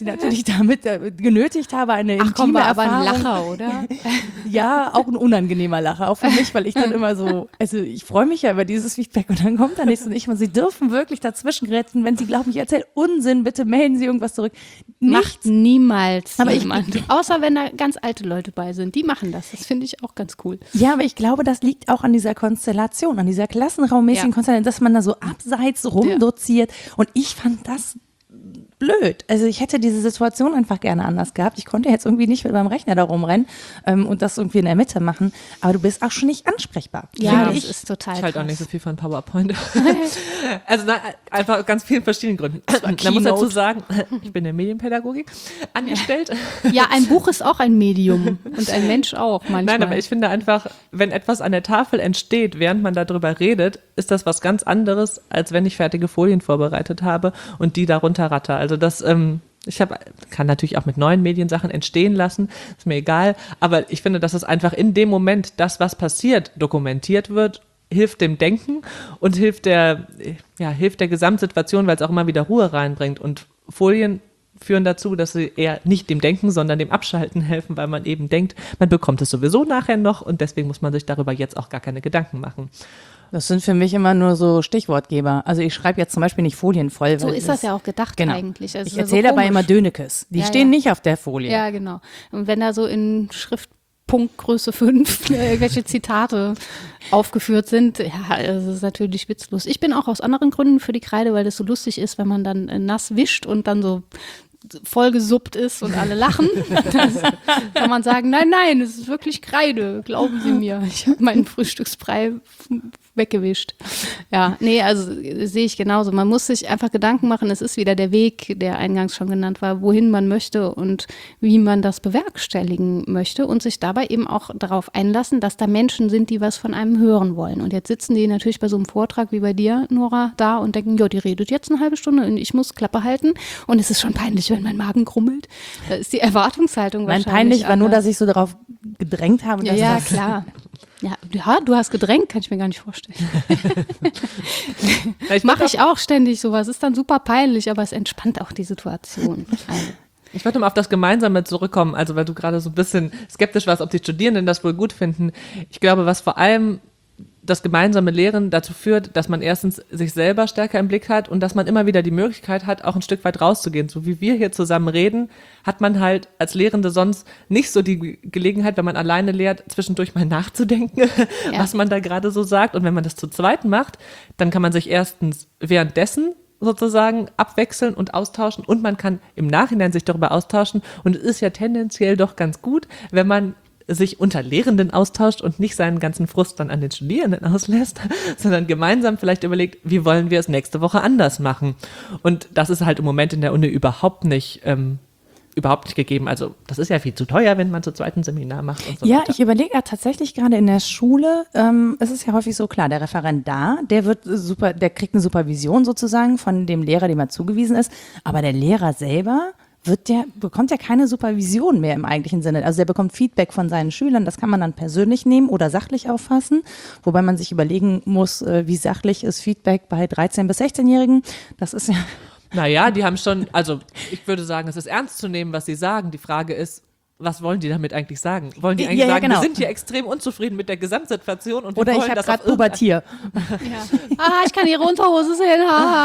natürlich damit genötigt habe, eine intime komm, aber ein Erfahrung. Lacher, oder? Ja, auch ein unangenehmer Lacher, auch für mich, weil ich dann immer so, also ich freue mich ja über dieses Feedback und dann kommt da nichts und ich meine, Sie dürfen wirklich dazwischen grätschen, wenn Sie glauben, ich erzähle Unsinn, bitte melden Sie irgendwas zurück. Macht niemals Aber jemand. Außer wenn da ganz alte Leute bei sind. Die machen das. Das finde ich auch ganz cool. Ja, aber ich glaube, das liegt auch an dieser Konstellation, an dieser klassenraummäßigen Ja. Konstellation, dass man da so abseits rumdoziert und ich fand das blöd. Also ich hätte diese Situation einfach gerne anders gehabt. Ich konnte jetzt irgendwie nicht mit meinem Rechner da rumrennen und das irgendwie in der Mitte machen. Aber du bist auch schon nicht ansprechbar. Ja, Finde das ist total Ich halte auch krass. nicht so viel von PowerPoint. Also einfach aus ganz vielen verschiedenen Gründen. war Man muss dazu Keynote. sagen, ich bin in der Medienpädagogik angestellt. Ja, ein Buch ist auch ein Medium und ein Mensch auch manchmal. Nein, aber ich finde einfach, wenn etwas an der Tafel entsteht, während man darüber redet, ist das was ganz anderes, als wenn ich fertige Folien vorbereitet habe und die darunter ratter. Also das, kann natürlich auch mit neuen Mediensachen entstehen lassen, ist mir egal, aber ich finde, dass es einfach in dem Moment, das, was passiert, dokumentiert wird, hilft dem Denken und hilft der Gesamtsituation, weil es auch immer wieder Ruhe reinbringt und Folien führen dazu, dass sie eher nicht dem Denken, sondern dem Abschalten helfen, weil man eben denkt, man bekommt es sowieso nachher noch und deswegen muss man sich darüber jetzt auch gar keine Gedanken machen. Das sind für mich immer nur so Stichwortgeber. Also ich schreibe jetzt zum Beispiel nicht Folien voll. so weil ist das ja auch gedacht genau. eigentlich. Also Ich es ist erzähle so dabei komisch. immer Dönekes. Die Ja, stehen ja. nicht auf der Folie. Ja, genau. Und wenn da so in Schriftpunktgröße 5 irgendwelche Zitate aufgeführt sind, ja, das ist natürlich witzlos. Ich bin auch aus anderen Gründen für die Kreide, weil das so lustig ist, wenn man dann nass wischt und dann so vollgesuppt ist und alle lachen. Das kann man sagen, nein, es ist wirklich Kreide, glauben Sie mir. Ich habe meinen Frühstücksbrei weggewischt. Ja, nee, also sehe ich genauso. Man muss sich einfach Gedanken machen, es ist wieder der Weg, der eingangs schon genannt war, wohin man möchte und wie man das bewerkstelligen möchte und sich dabei eben auch darauf einlassen, dass da Menschen sind, die was von einem hören wollen. Und jetzt sitzen die natürlich bei so einem Vortrag wie bei dir, Nora, da und denken, ja, die redet jetzt eine halbe Stunde und ich muss Klappe halten und es ist schon peinlich, wenn mein Magen grummelt. Da ist die Erwartungshaltung Nein, wahrscheinlich peinlich war nur, anders. dass ich so darauf gedrängt habe. Dass Ja, das klar. Ja, du hast gedrängt, kann ich mir gar nicht vorstellen. Mache ich auch ständig sowas. Ist dann super peinlich, aber es entspannt auch die Situation. Also. Ich wollte mal auf das Gemeinsame zurückkommen, also weil du gerade so ein bisschen skeptisch warst, ob die Studierenden das wohl gut finden. Ich glaube, was vor allem das gemeinsame Lehren dazu führt, dass man erstens sich selber stärker im Blick hat und dass man immer wieder die Möglichkeit hat, auch ein Stück weit rauszugehen. So wie wir hier zusammen reden, hat man halt als Lehrende sonst nicht so die Gelegenheit, wenn man alleine lehrt, zwischendurch mal nachzudenken, was man da gerade so sagt. Und wenn man das zu zweit macht, dann kann man sich erstens währenddessen sozusagen abwechseln und austauschen und man kann im Nachhinein sich darüber austauschen. Und es ist ja tendenziell doch ganz gut, wenn man sich unter Lehrenden austauscht und nicht seinen ganzen Frust dann an den Studierenden auslässt, sondern gemeinsam vielleicht überlegt, wie wollen wir es nächste Woche anders machen. Und das ist halt im Moment in der Uni überhaupt nicht gegeben. Also das ist ja viel zu teuer, wenn man zu zweit ein Seminar macht und so Ja, weiter. ich überlege ja tatsächlich gerade in der Schule, es ist ja häufig so klar, der Referendar, der kriegt eine Supervision sozusagen von dem Lehrer, dem er zugewiesen ist, aber der Lehrer selber bekommt ja keine Supervision mehr im eigentlichen Sinne. Also der bekommt Feedback von seinen Schülern, das kann man dann persönlich nehmen oder sachlich auffassen, wobei man sich überlegen muss, wie sachlich ist Feedback bei 13- bis 16-Jährigen. Das ist ja... Naja, die haben schon, also ich würde sagen, es ist ernst zu nehmen, was sie sagen. Die Frage ist, was wollen die damit eigentlich sagen? Wollen die eigentlich Ja, sagen, genau. wir sind hier extrem unzufrieden mit der Gesamtsituation und wir Oder wollen ich habe das auf gerade Pubertier. Ich kann ihre Unterhose sehen.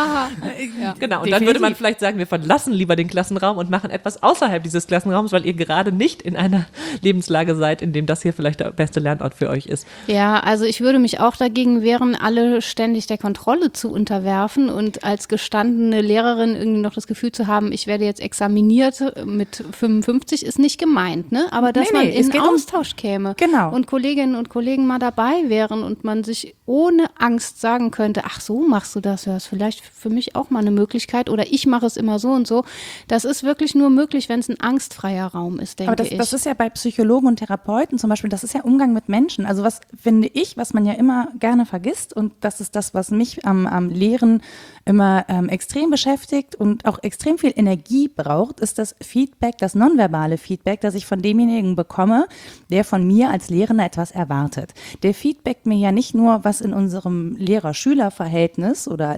Ja. Genau, und dann würde man vielleicht sagen, wir verlassen lieber den Klassenraum und machen etwas außerhalb dieses Klassenraums, weil ihr gerade nicht in einer Lebenslage seid, in dem das hier vielleicht der beste Lernort für euch ist. Ja, also ich würde mich auch dagegen wehren, alle ständig der Kontrolle zu unterwerfen und als gestandene Lehrerin irgendwie noch das Gefühl zu haben, ich werde jetzt examiniert mit 55, ist nicht gemeint, ne? Aber dass man es in geht um- Austausch käme Genau. und Kolleginnen und Kollegen mal dabei wären und man sich ohne Angst sagen könnte, ach so machst du das, ja, ist vielleicht für mich auch mal eine Möglichkeit oder ich mache es immer so und so. Das ist wirklich nur möglich, wenn es ein angstfreier Raum ist, denke Aber ich. das ist ja bei Psychologen und Therapeuten zum Beispiel, das ist ja Umgang mit Menschen. Also was finde ich, was man ja immer gerne vergisst und das ist das, was mich am Lehren immer extrem beschäftigt und auch extrem viel Energie braucht, ist das Feedback, das nonverbale Feedback, das ich von demjenigen bekomme, der von mir als Lehrender etwas erwartet. Der feedbackt mir ja nicht nur, was in unserem Lehrer-Schüler-Verhältnis oder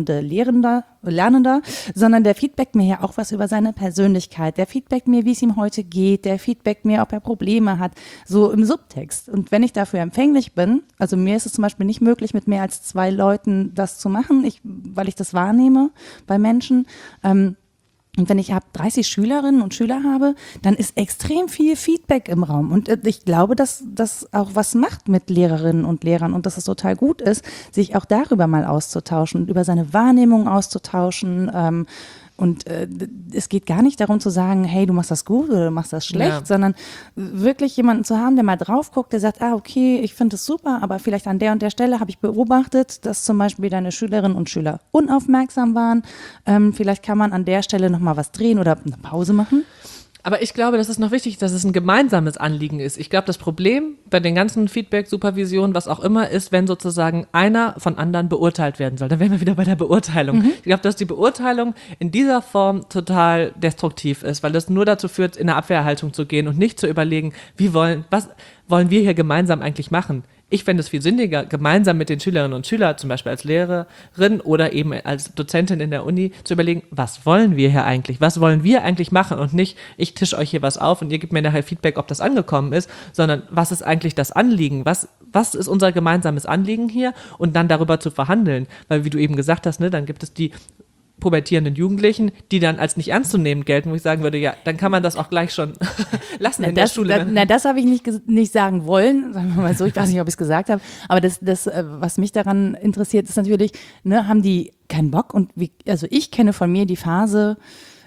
Lernender, sondern der feedbackt mir ja auch was über seine Persönlichkeit. Der feedbackt mir, wie es ihm heute geht. Der feedbackt mir, ob er Probleme hat, so im Subtext. Und wenn ich dafür empfänglich bin, also mir ist es zum Beispiel nicht möglich, mit mehr als 2 Leuten das zu machen, weil ich das wahrnehme bei Menschen. Und wenn ich 30 Schülerinnen und Schüler habe, dann ist extrem viel Feedback im Raum. Und ich glaube, dass das auch was macht mit Lehrerinnen und Lehrern und dass es total gut ist, sich auch darüber mal auszutauschen und über seine Wahrnehmung auszutauschen. Und es geht gar nicht darum zu sagen, hey, du machst das gut oder du machst das schlecht, sondern wirklich jemanden zu haben, der mal drauf guckt, der sagt, okay, ich finde es super, aber vielleicht an der und der Stelle habe ich beobachtet, dass zum Beispiel deine Schülerinnen und Schüler unaufmerksam waren. Vielleicht kann man an der Stelle nochmal was drehen oder eine Pause machen. Aber ich glaube, das ist noch wichtig, dass es ein gemeinsames Anliegen ist. Ich glaube, das Problem bei den ganzen Feedback, Supervision, was auch immer, ist, wenn sozusagen einer von anderen beurteilt werden soll. Dann wären wir wieder bei der Beurteilung. Ich glaube, dass die Beurteilung in dieser Form total destruktiv ist, weil das nur dazu führt, in eine Abwehrhaltung zu gehen und nicht zu überlegen, was wollen wir hier gemeinsam eigentlich machen? Ich fände es viel sinniger, gemeinsam mit den Schülerinnen und Schülern, zum Beispiel als Lehrerin oder eben als Dozentin in der Uni, zu überlegen, was wollen wir hier eigentlich? Was wollen wir eigentlich machen? Und nicht, ich tische euch hier was auf und ihr gebt mir nachher Feedback, ob das angekommen ist, sondern was ist eigentlich das Anliegen? Was ist unser gemeinsames Anliegen hier? Und dann darüber zu verhandeln. Weil, wie du eben gesagt hast, ne, dann gibt es die pubertierenden Jugendlichen, die dann als nicht ernst zu nehmen gelten, wo ich sagen würde, ja, dann kann man das auch gleich schon lassen in der Schule. Das habe ich nicht sagen wollen, sagen wir mal so, ich weiß nicht, ob ich es gesagt habe, aber das, was mich daran interessiert, ist natürlich, ne, haben die keinen Bock und also ich kenne von mir die Phase,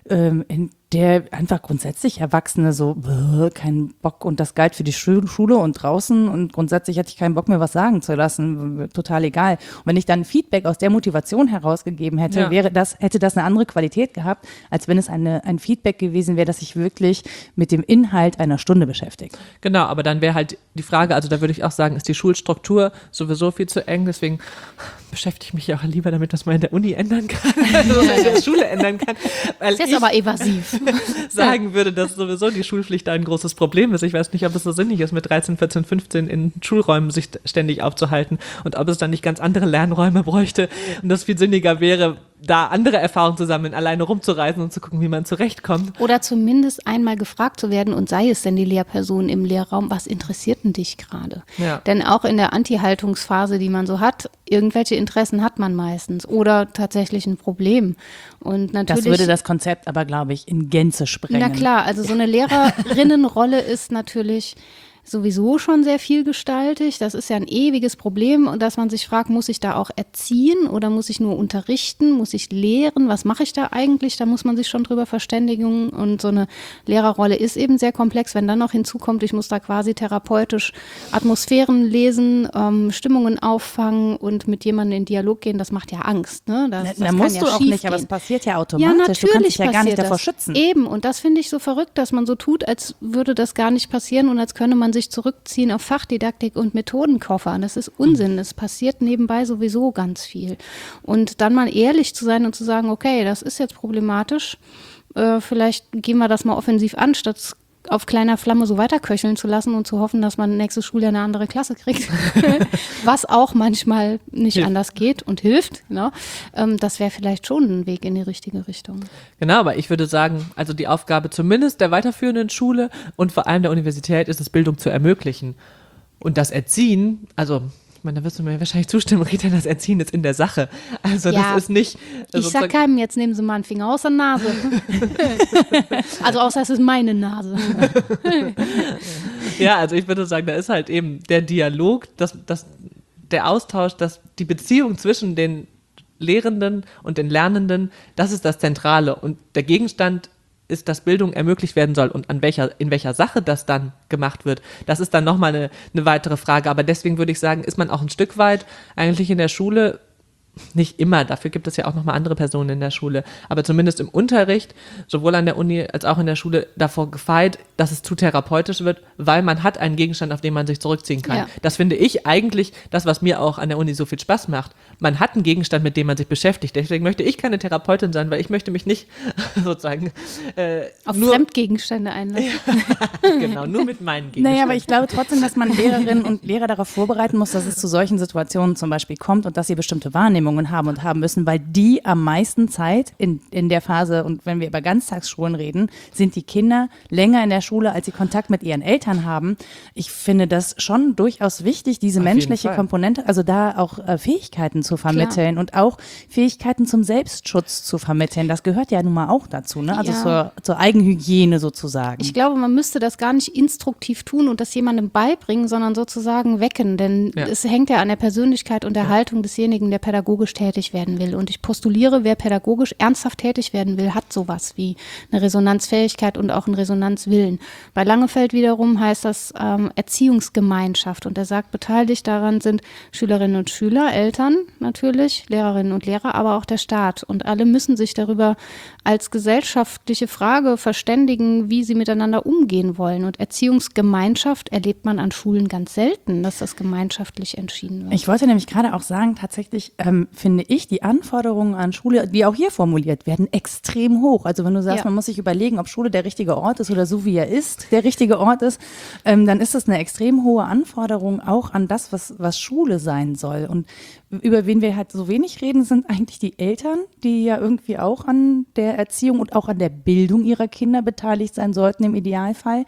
in der einfach grundsätzlich Erwachsene so, keinen Bock und das galt für die Schule und draußen und grundsätzlich hatte ich keinen Bock, mir was sagen zu lassen, total egal. Und wenn ich dann Feedback aus der Motivation herausgegeben hätte, hätte das eine andere Qualität gehabt, als wenn es ein Feedback gewesen wäre, das sich wirklich mit dem Inhalt einer Stunde beschäftigt. Genau, aber dann wäre halt die Frage, also da würde ich auch sagen, ist die Schulstruktur sowieso viel zu eng, deswegen beschäftige ich mich ja auch lieber damit, dass man in der Uni ändern kann, also in der Schule ändern kann. Weil das ist aber evasiv. Sagen würde, dass sowieso die Schulpflicht ein großes Problem ist. Ich weiß nicht, ob es so sinnig ist, mit 13, 14, 15 in Schulräumen sich ständig aufzuhalten und ob es dann nicht ganz andere Lernräume bräuchte und das viel sinniger wäre, da andere Erfahrungen zu sammeln, alleine rumzureisen und zu gucken, wie man zurechtkommt. Oder zumindest einmal gefragt zu werden und sei es denn die Lehrperson im Lehrraum, was interessiert denn dich gerade? Ja. Denn auch in der Anti-Haltungsphase, die man so hat, irgendwelche Interessen hat man meistens oder tatsächlich ein Problem. Und natürlich, das würde das Konzept aber, glaube ich, in Gänze sprengen. Na klar, also so eine Lehrerinnenrolle ist natürlich sowieso schon sehr vielgestaltig. Das ist ja ein ewiges Problem, dass man sich fragt, muss ich da auch erziehen oder muss ich nur unterrichten, muss ich lehren, was mache ich da eigentlich? Da muss man sich schon drüber verständigen und so eine Lehrerrolle ist eben sehr komplex. Wenn dann noch hinzukommt, ich muss da quasi therapeutisch Atmosphären lesen, Stimmungen auffangen und mit jemandem in Dialog gehen, das macht ja Angst. Ne? Das musst kann du ja auch nicht, aber es passiert ja automatisch. Ja, natürlich du kannst dich ja gar nicht passiert davor das. schützen. Eben, und das finde ich so verrückt, dass man so tut, als würde das gar nicht passieren und als könne man sich zurückziehen auf Fachdidaktik und Methodenkoffer. Das ist Unsinn. Es passiert nebenbei sowieso ganz viel. Und dann mal ehrlich zu sein und zu sagen, okay, das ist jetzt problematisch. Vielleicht gehen wir das mal offensiv an, statt auf kleiner Flamme so weiterköcheln zu lassen und zu hoffen, dass man nächstes Schuljahr eine andere Klasse kriegt. Was auch manchmal nicht anders geht und hilft. Genau. Das wäre vielleicht schon ein Weg in die richtige Richtung. Genau, aber ich würde sagen, also die Aufgabe zumindest der weiterführenden Schule und vor allem der Universität ist es, Bildung zu ermöglichen. Und das Erziehen, also ich meine, da wirst du mir wahrscheinlich zustimmen, Rita, das Erziehen ist in der Sache. Also ja, das ist nicht... Ich sag keinem, jetzt nehmen Sie mal einen Finger aus der Nase. Also außer es ist meine Nase. Ja, also ich würde sagen, da ist halt eben der Dialog, der Austausch, die Beziehung zwischen den Lehrenden und den Lernenden, das ist das Zentrale. Und der Gegenstand ist, dass Bildung ermöglicht werden soll und in welcher Sache das dann gemacht wird, das ist dann nochmal eine weitere Frage. Aber deswegen würde ich sagen, ist man auch ein Stück weit eigentlich in der Schule nicht immer, dafür gibt es ja auch nochmal andere Personen in der Schule, aber zumindest im Unterricht, sowohl an der Uni als auch in der Schule, davor gefeit, dass es zu therapeutisch wird, weil man hat einen Gegenstand, auf den man sich zurückziehen kann. Ja. Das finde ich eigentlich das, was mir auch an der Uni so viel Spaß macht. Man hat einen Gegenstand, mit dem man sich beschäftigt. Deswegen möchte ich keine Therapeutin sein, weil ich möchte mich nicht sozusagen Auf nur, Fremdgegenstände einlassen. genau, nur mit meinen Gegenständen. Naja, aber ich glaube trotzdem, dass man Lehrerinnen und Lehrer darauf vorbereiten muss, dass es zu solchen Situationen zum Beispiel kommt und dass sie bestimmte Wahrnehmungen haben und haben müssen, weil die am meisten Zeit in der Phase, und wenn wir über Ganztagsschulen reden, sind die Kinder länger in der Schule, als sie Kontakt mit ihren Eltern haben. Ich finde das schon durchaus wichtig, diese Auf jeden menschliche Fall. Komponente, also da auch Fähigkeiten zu vermitteln und auch Fähigkeiten zum Selbstschutz zu vermitteln. Das gehört ja nun mal auch dazu, ne? Also Ja. zur Eigenhygiene sozusagen. Ich glaube, man müsste das gar nicht instruktiv tun und das jemandem beibringen, sondern sozusagen wecken, denn Ja. es hängt ja an der Persönlichkeit und der Haltung desjenigen, der pädagogisch tätig werden will. Und ich postuliere, wer pädagogisch ernsthaft tätig werden will, hat sowas wie eine Resonanzfähigkeit und auch einen Resonanzwillen. Bei Langefeld wiederum heißt das Erziehungsgemeinschaft und er sagt, beteiligt daran sind Schülerinnen und Schüler, Eltern natürlich, Lehrerinnen und Lehrer, aber auch der Staat. Und alle müssen sich darüber als gesellschaftliche Frage verständigen, wie sie miteinander umgehen wollen. Und Erziehungsgemeinschaft erlebt man an Schulen ganz selten, dass das gemeinschaftlich entschieden wird. Ich wollte nämlich gerade auch sagen, tatsächlich finde ich die Anforderungen an Schule, die auch hier formuliert werden, extrem hoch. Also wenn du sagst, Ja. man muss sich überlegen, ob Schule der richtige Ort ist oder so wie er ist, der richtige Ort ist, dann ist das eine extrem hohe Anforderung auch an das, was Schule sein soll. Und über wen wir halt so wenig reden, sind eigentlich die Eltern, die ja irgendwie auch an der Erziehung und auch an der Bildung ihrer Kinder beteiligt sein sollten im Idealfall.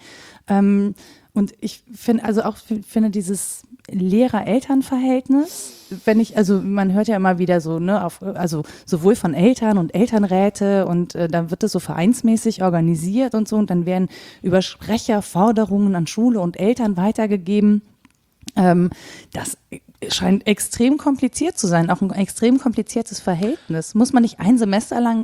Und ich finde dieses Lehrer-Eltern-Verhältnis, also man hört ja immer wieder so, ne, also sowohl von Eltern und Elternräte und dann wird das so vereinsmäßig organisiert und so und dann werden über Sprecher Forderungen an Schule und Eltern weitergegeben. Das scheint extrem kompliziert zu sein, auch ein extrem kompliziertes Verhältnis. Muss man nicht ein Semester lang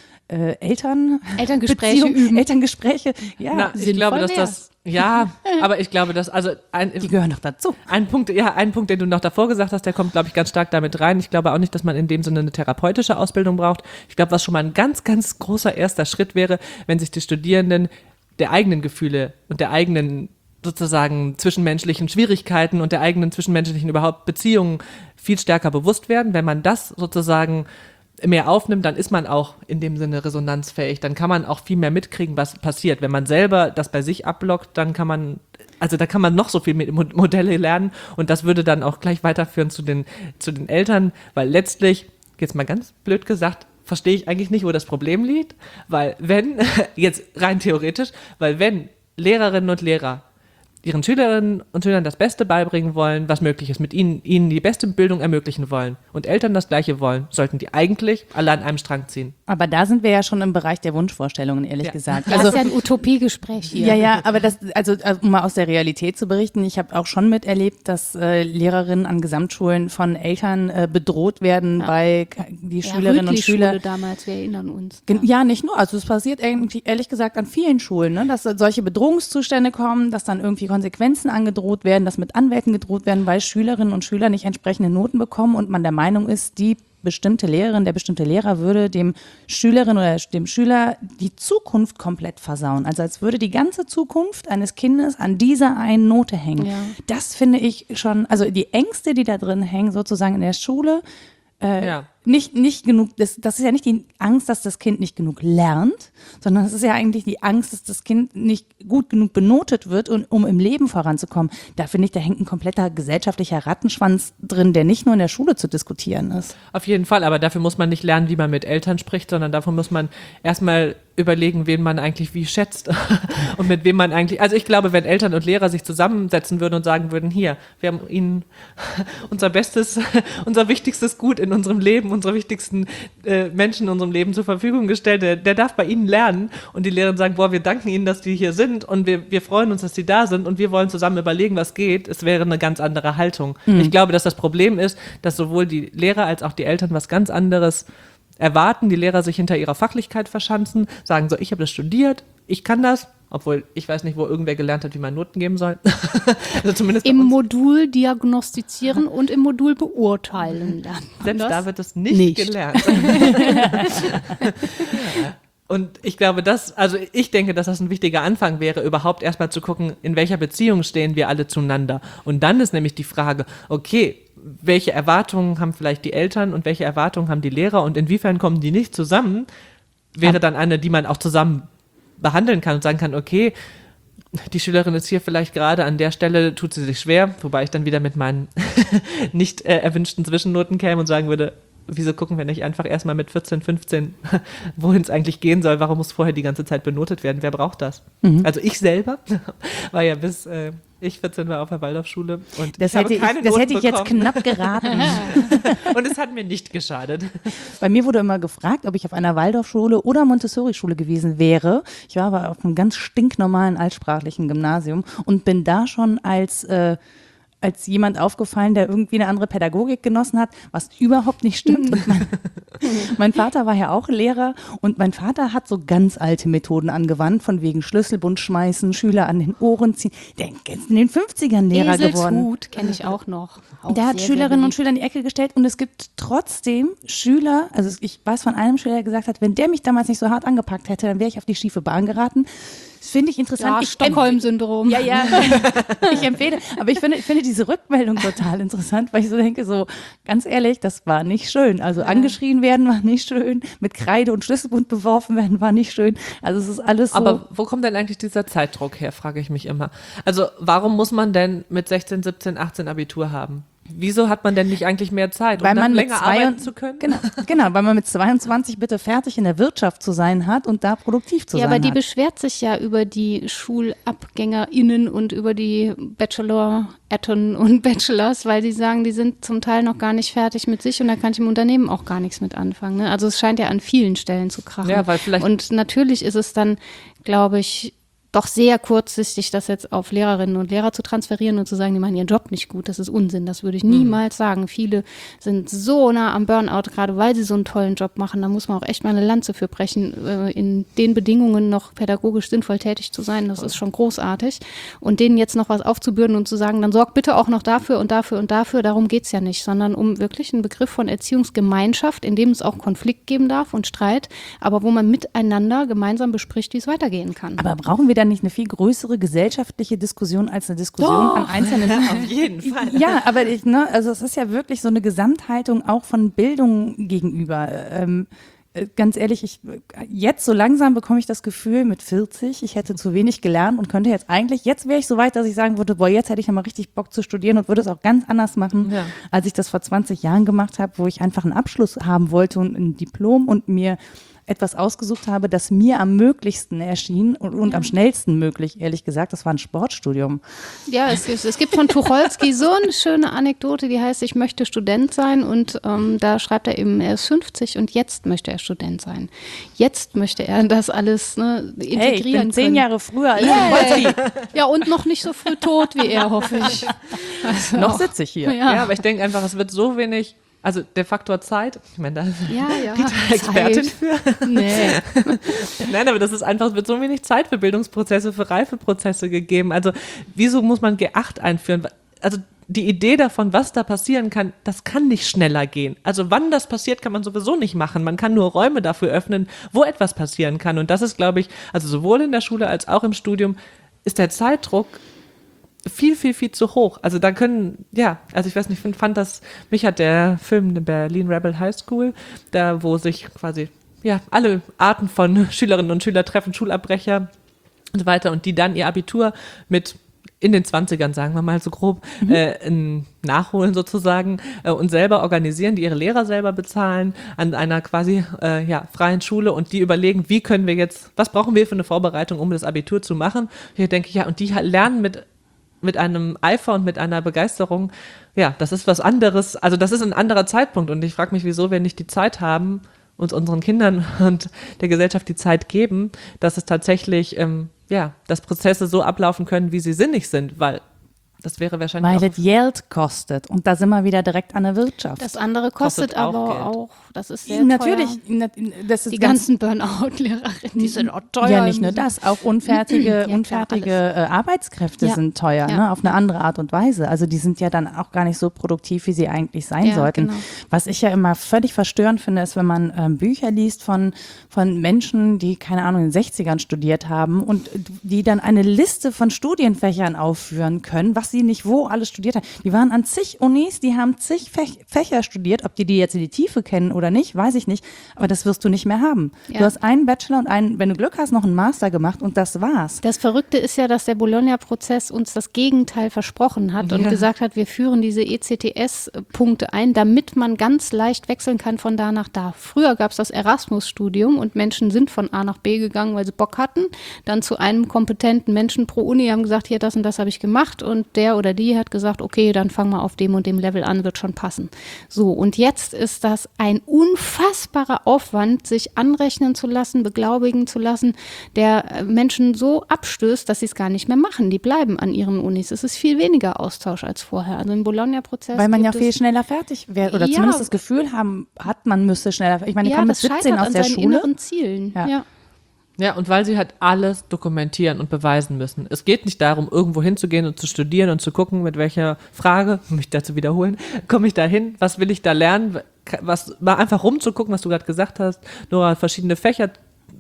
Elterngespräche Beziehung, üben. Elterngespräche, ja, Na, ich glaube, dass wär's. aber ich glaube, dass, also Die gehören doch dazu. ein Punkt, den du noch davor gesagt hast, der kommt, glaube ich, ganz stark damit rein. Ich glaube auch nicht, dass man in dem Sinne eine therapeutische Ausbildung braucht. Ich glaube, was schon mal ein ganz, ganz großer erster Schritt wäre, wenn sich die Studierenden der eigenen Gefühle und der eigenen sozusagen zwischenmenschlichen Schwierigkeiten und der eigenen zwischenmenschlichen überhaupt Beziehungen viel stärker bewusst werden. Wenn man das sozusagen mehr aufnimmt, dann ist man auch in dem Sinne resonanzfähig. Dann kann man auch viel mehr mitkriegen, was passiert. Wenn man selber das bei sich abblockt, dann kann man, also da kann man noch so viel mit Modelle lernen und das würde dann auch gleich weiterführen zu den Eltern, weil letztlich, jetzt mal ganz blöd gesagt, verstehe ich eigentlich nicht, wo das Problem liegt, weil jetzt rein theoretisch, weil wenn Lehrerinnen und Lehrer ihren Schülerinnen und Schülern das Beste beibringen wollen, was möglich ist, mit ihnen die beste Bildung ermöglichen wollen und Eltern das Gleiche wollen, sollten die eigentlich alle an einem Strang ziehen. Aber da sind wir ja schon im Bereich der Wunschvorstellungen, ehrlich gesagt. Das ist ja ein Utopiegespräch hier. Ja, aber um mal aus der Realität zu berichten, ich habe auch schon miterlebt, dass Lehrerinnen an Gesamtschulen von Eltern bedroht werden, weil die Schülerinnen und Schüler Schule damals, wir erinnern uns. Ja, nicht nur. Also es passiert eigentlich, ehrlich gesagt, an vielen Schulen, ne? Dass solche Bedrohungszustände kommen, dass dann irgendwie Konsequenzen angedroht werden, dass mit Anwälten gedroht werden, weil Schülerinnen und Schüler nicht entsprechende Noten bekommen und man der Meinung ist, die bestimmte Lehrerin, der bestimmte Lehrer würde dem Schülerin oder dem Schüler die Zukunft komplett versauen. Also als würde die ganze Zukunft eines Kindes an dieser einen Note hängen. Ja. Das finde ich schon, also die Ängste, die da drin hängen, sozusagen in der Schule, nicht genug, das ist ja nicht die Angst, dass das Kind nicht genug lernt, sondern es ist ja eigentlich die Angst, dass das Kind nicht gut genug benotet wird, um im Leben voranzukommen. Da finde ich, da hängt ein kompletter gesellschaftlicher Rattenschwanz drin, der nicht nur in der Schule zu diskutieren ist. Auf jeden Fall, aber dafür muss man nicht lernen, wie man mit Eltern spricht, sondern dafür muss man erstmal überlegen, wen man eigentlich wie schätzt und mit wem man eigentlich, also ich glaube, wenn Eltern und Lehrer sich zusammensetzen würden und sagen würden, hier, wir haben ihnen unser wichtigstes Gut in unserem Leben, unsere wichtigsten Menschen in unserem Leben zur Verfügung gestellt, der darf bei ihnen lernen und die Lehrer sagen, boah, wir danken ihnen, dass die hier sind und wir freuen uns, dass die da sind und wir wollen zusammen überlegen, was geht, es wäre eine ganz andere Haltung. Ich glaube, dass das Problem ist, dass sowohl die Lehrer als auch die Eltern was ganz anderes erwarten, die Lehrer sich hinter ihrer Fachlichkeit verschanzen, sagen so, ich habe das studiert, ich kann das, Obwohl, ich weiß nicht, wo irgendwer gelernt hat, wie man Noten geben soll. Also zumindest Im Modul diagnostizieren und im Modul beurteilen lernen. Selbst da wird es nicht gelernt. Und ich glaube, ich denke, dass das ein wichtiger Anfang wäre, überhaupt erstmal zu gucken, in welcher Beziehung stehen wir alle zueinander. Und dann ist nämlich die Frage, okay, welche Erwartungen haben vielleicht die Eltern und welche Erwartungen haben die Lehrer und inwiefern kommen die nicht zusammen, wäre dann eine, die man auch zusammen behandeln kann und sagen kann, okay, die Schülerin ist hier vielleicht gerade an der Stelle, tut sie sich schwer, wobei ich dann wieder mit meinen nicht erwünschten Zwischennoten käme und sagen würde, wieso gucken wir nicht einfach erstmal mit 14, 15, wohin es eigentlich gehen soll, warum muss vorher die ganze Zeit benotet werden, wer braucht das? Also ich selber war ja bis ich 14 war auf der Waldorfschule und das hätte ich jetzt knapp geraten. Und es hat mir nicht geschadet. Bei mir wurde immer gefragt, ob ich auf einer Waldorfschule oder Montessori-Schule gewesen wäre. Ich war aber auf einem ganz stinknormalen altsprachlichen Gymnasium und bin da schon als jemand aufgefallen, der irgendwie eine andere Pädagogik genossen hat, was überhaupt nicht stimmt. Und mein Vater war ja auch Lehrer und mein Vater hat so ganz alte Methoden angewandt, von wegen Schlüsselbund schmeißen, Schüler an den Ohren ziehen. Der ist in den 50ern Lehrer geworden. Eselshut kenne ich auch noch. Der hat Schülerinnen und Schüler in die Ecke gestellt und es gibt trotzdem Schüler, also ich weiß von einem Schüler, der gesagt hat, wenn der mich damals nicht so hart angepackt hätte, dann wäre ich auf die schiefe Bahn geraten. Das finde ich interessant. Ja, Stockholm-Syndrom. Ja, ich empfehle. Aber ich finde diese Rückmeldung total interessant, weil ich so denke, so ganz ehrlich, das war nicht schön. Also angeschrien werden war nicht schön, mit Kreide und Schlüsselbund beworfen werden war nicht schön. Also es ist alles so. Aber wo kommt denn eigentlich dieser Zeitdruck her, frage ich mich immer. Also warum muss man denn mit 16, 17, 18 Abitur haben? Wieso hat man denn nicht eigentlich mehr Zeit, um dann länger arbeiten zu können? Genau, weil man mit 22 bitte fertig in der Wirtschaft zu sein hat und da produktiv zu sein hat. Ja, aber die beschwert sich ja über die SchulabgängerInnen und über die Bacheloretten und Bachelors, weil die sagen, die sind zum Teil noch gar nicht fertig mit sich und da kann ich im Unternehmen auch gar nichts mit anfangen. Ne? Also es scheint ja an vielen Stellen zu krachen. Ja, weil vielleicht und natürlich ist es dann, glaube ich, doch sehr kurzsichtig, das jetzt auf Lehrerinnen und Lehrer zu transferieren und zu sagen, die machen ihren Job nicht gut. Das ist Unsinn. Das würde ich niemals sagen. Viele sind so nah am Burnout, gerade weil sie so einen tollen Job machen. Da muss man auch echt mal eine Lanze für brechen, in den Bedingungen noch pädagogisch sinnvoll tätig zu sein. Das ist schon großartig. Und denen jetzt noch was aufzubürden und zu sagen, dann sorgt bitte auch noch dafür und dafür und dafür. Darum geht's ja nicht, sondern um wirklich einen Begriff von Erziehungsgemeinschaft, in dem es auch Konflikt geben darf und Streit, aber wo man miteinander gemeinsam bespricht, wie es weitergehen kann. Aber brauchen wir dann nicht eine viel größere gesellschaftliche Diskussion als eine Diskussion an einzelnen? Auf jeden Fall. Ja, aber also es ist ja wirklich so eine Gesamthaltung auch von Bildung gegenüber. Ganz ehrlich, jetzt so langsam bekomme ich das Gefühl mit 40, ich hätte zu wenig gelernt und könnte jetzt wäre ich so weit, dass ich sagen würde, boah, jetzt hätte ich ja mal richtig Bock zu studieren und würde es auch ganz anders machen, als ich das vor 20 Jahren gemacht habe, wo ich einfach einen Abschluss haben wollte und ein Diplom und mir etwas ausgesucht habe, das mir am möglichsten erschien und am schnellsten möglich, ehrlich gesagt. Das war ein Sportstudium. Ja, es gibt von Tucholsky so eine schöne Anekdote, die heißt, ich möchte Student sein und da schreibt er eben, er ist 50 und jetzt möchte er Student sein. Jetzt möchte er das alles integrieren hey, ich bin 10 Jahre früher als Tucholsky. Ja, und noch nicht so früh tot wie er, hoffe ich. Also noch sitze ich hier. Ja, aber ich denke einfach, es wird so wenig. Also der Faktor Zeit, ich meine, da ist Rita Expertin für. Nee. Nein, aber das ist einfach, es wird so wenig Zeit für Bildungsprozesse, für Reifeprozesse gegeben. Also wieso muss man G8 einführen? Also die Idee davon, was da passieren kann, das kann nicht schneller gehen. Also wann das passiert, kann man sowieso nicht machen. Man kann nur Räume dafür öffnen, wo etwas passieren kann. Und das ist, glaube ich, also sowohl in der Schule als auch im Studium ist der Zeitdruck viel, viel, viel zu hoch. Also da also ich weiß nicht, fand das, mich hat der Film Berlin Rebel High School, da wo sich quasi, alle Arten von Schülerinnen und Schüler treffen, Schulabbrecher und so weiter und die dann ihr Abitur mit in den 20ern, sagen wir mal so grob, nachholen sozusagen und selber organisieren, die ihre Lehrer selber bezahlen an einer quasi freien Schule und die überlegen, was brauchen wir für eine Vorbereitung, um das Abitur zu machen. Hier denke ich, und die lernen mit einem Eifer und mit einer Begeisterung, das ist was anderes, also das ist ein anderer Zeitpunkt und ich frage mich, wieso wir nicht die Zeit haben, uns unseren Kindern und der Gesellschaft die Zeit geben, dass es tatsächlich, dass Prozesse so ablaufen können, wie sie sinnig sind, weil Das wäre wahrscheinlich Weil auch, es Geld kostet. Und da sind wir wieder direkt an der Wirtschaft. Das andere kostet Kostet auch aber Geld. auch, das ist sehr Natürlich, teuer. das ist Die ganz ganzen Burnout-Lehrerinnen, die sind auch teuer. ja, nicht nur das, auch unfertige, Ja, klar, Arbeitskräfte Ja. sind teuer, Ja. ne, auf eine andere Art und Weise. Also die sind ja dann auch gar nicht so produktiv, wie sie eigentlich sein Ja, sollten. genau. Was ich ja immer völlig verstörend finde, ist, wenn man Bücher liest von Menschen, die, keine Ahnung, in den 60ern studiert haben und die dann eine Liste von Studienfächern aufführen können, was sie nicht wo alles studiert haben. Die waren an zig Unis, die haben zig Fächer studiert, ob die jetzt in die Tiefe kennen oder nicht, weiß ich nicht, aber das wirst du nicht mehr haben. Ja. Du hast einen Bachelor und einen, wenn du Glück hast, noch einen Master gemacht und das war's. Das Verrückte ist ja, dass der Bologna-Prozess uns das Gegenteil versprochen hat und gesagt hat, wir führen diese ECTS-Punkte ein, damit man ganz leicht wechseln kann von da nach da. Früher gab es das Erasmus-Studium und Menschen sind von A nach B gegangen, weil sie Bock hatten, dann zu einem kompetenten Menschen pro Uni, haben gesagt, hier, das und das habe ich gemacht und der oder die hat gesagt, okay, dann fangen wir auf dem und dem Level an, wird schon passen. So, und jetzt ist das ein unfassbarer Aufwand, sich anrechnen zu lassen, beglaubigen zu lassen, der Menschen so abstößt, dass sie es gar nicht mehr machen. Die bleiben an ihren Unis. Es ist viel weniger Austausch als vorher. Also im Bologna-Prozess Weil man ja gibt viel es- schneller fertig wäre oder Ja. zumindest das Gefühl hat, man müsste schneller. Ich meine, die ja, kommen mit das 17 scheitert aus an der seinen Schule. inneren Zielen. Ja. Ja. ja, und weil sie halt alles dokumentieren und beweisen müssen. Es geht nicht darum, irgendwo hinzugehen und zu studieren und zu gucken, mit welcher Frage, mich dazu wiederholen, komme ich da hin, was will ich da lernen, mal einfach rumzugucken, was du gerade gesagt hast, nur verschiedene Fächer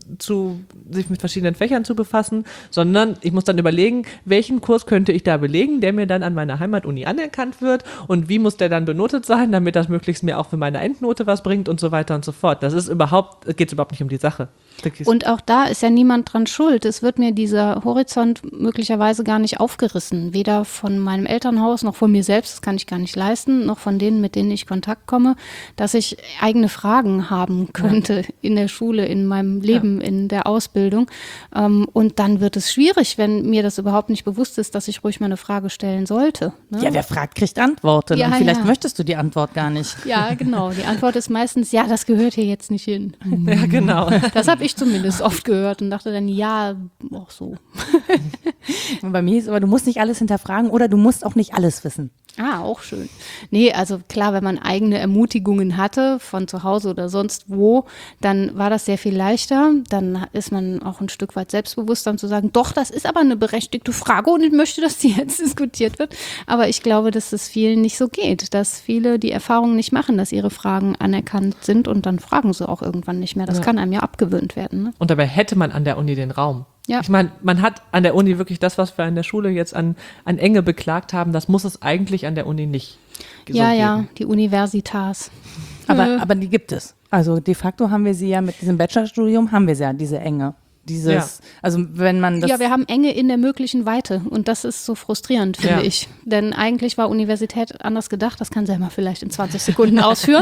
sich mit verschiedenen Fächern zu befassen, sondern ich muss dann überlegen, welchen Kurs könnte ich da belegen, der mir dann an meiner Heimatuni anerkannt wird und wie muss der dann benotet sein, damit das möglichst mir auch für meine Endnote was bringt und so weiter und so fort. Geht es überhaupt nicht um die Sache. Und auch da ist ja niemand dran schuld. Es wird mir dieser Horizont möglicherweise gar nicht aufgerissen. Weder von meinem Elternhaus noch von mir selbst, das kann ich gar nicht leisten, noch von denen, mit denen ich Kontakt komme, dass ich eigene Fragen haben könnte in der Schule, in meinem Leben, in der Ausbildung. Und dann wird es schwierig, wenn mir das überhaupt nicht bewusst ist, dass ich ruhig mal eine Frage stellen sollte. Ne? Ja, wer fragt, kriegt Antworten. Ja, und vielleicht ja. möchtest du die Antwort gar nicht. Ja, genau. Die Antwort ist meistens, ja, das gehört hier jetzt nicht hin. Ja, genau. Das habe ich zumindest oft gehört und dachte dann, ja, auch so. Und bei mir ist aber, du musst nicht alles hinterfragen oder du musst auch nicht alles wissen. Ah, auch schön. Nee, also klar, wenn man eigene Ermutigungen hatte, von zu Hause oder sonst wo, dann war das sehr viel leichter. Dann ist man auch ein Stück weit selbstbewusster, um zu sagen, doch, das ist aber eine berechtigte Frage und ich möchte, dass die jetzt diskutiert wird. Aber ich glaube, dass es vielen nicht so geht, dass viele die Erfahrung nicht machen, dass ihre Fragen anerkannt sind und dann fragen sie auch irgendwann nicht mehr. Das kann einem ja abgewöhnt werden. Ne? Und dabei hätte man an der Uni den Raum. Ja. Ich meine, man hat an der Uni wirklich das, was wir an der Schule jetzt an Enge beklagt haben, das muss es eigentlich an der Uni nicht so Ja, geben. ja, die Universitas. Aber die gibt es. Also de facto haben wir sie ja mit diesem Bachelorstudium, haben wir sie ja, diese Enge. Also wenn man das. Ja, wir haben Enge in der möglichen Weite und das ist so frustrierend, finde Ja. ich. Denn eigentlich war Universität anders gedacht, das kann Selma vielleicht in 20 Sekunden ausführen.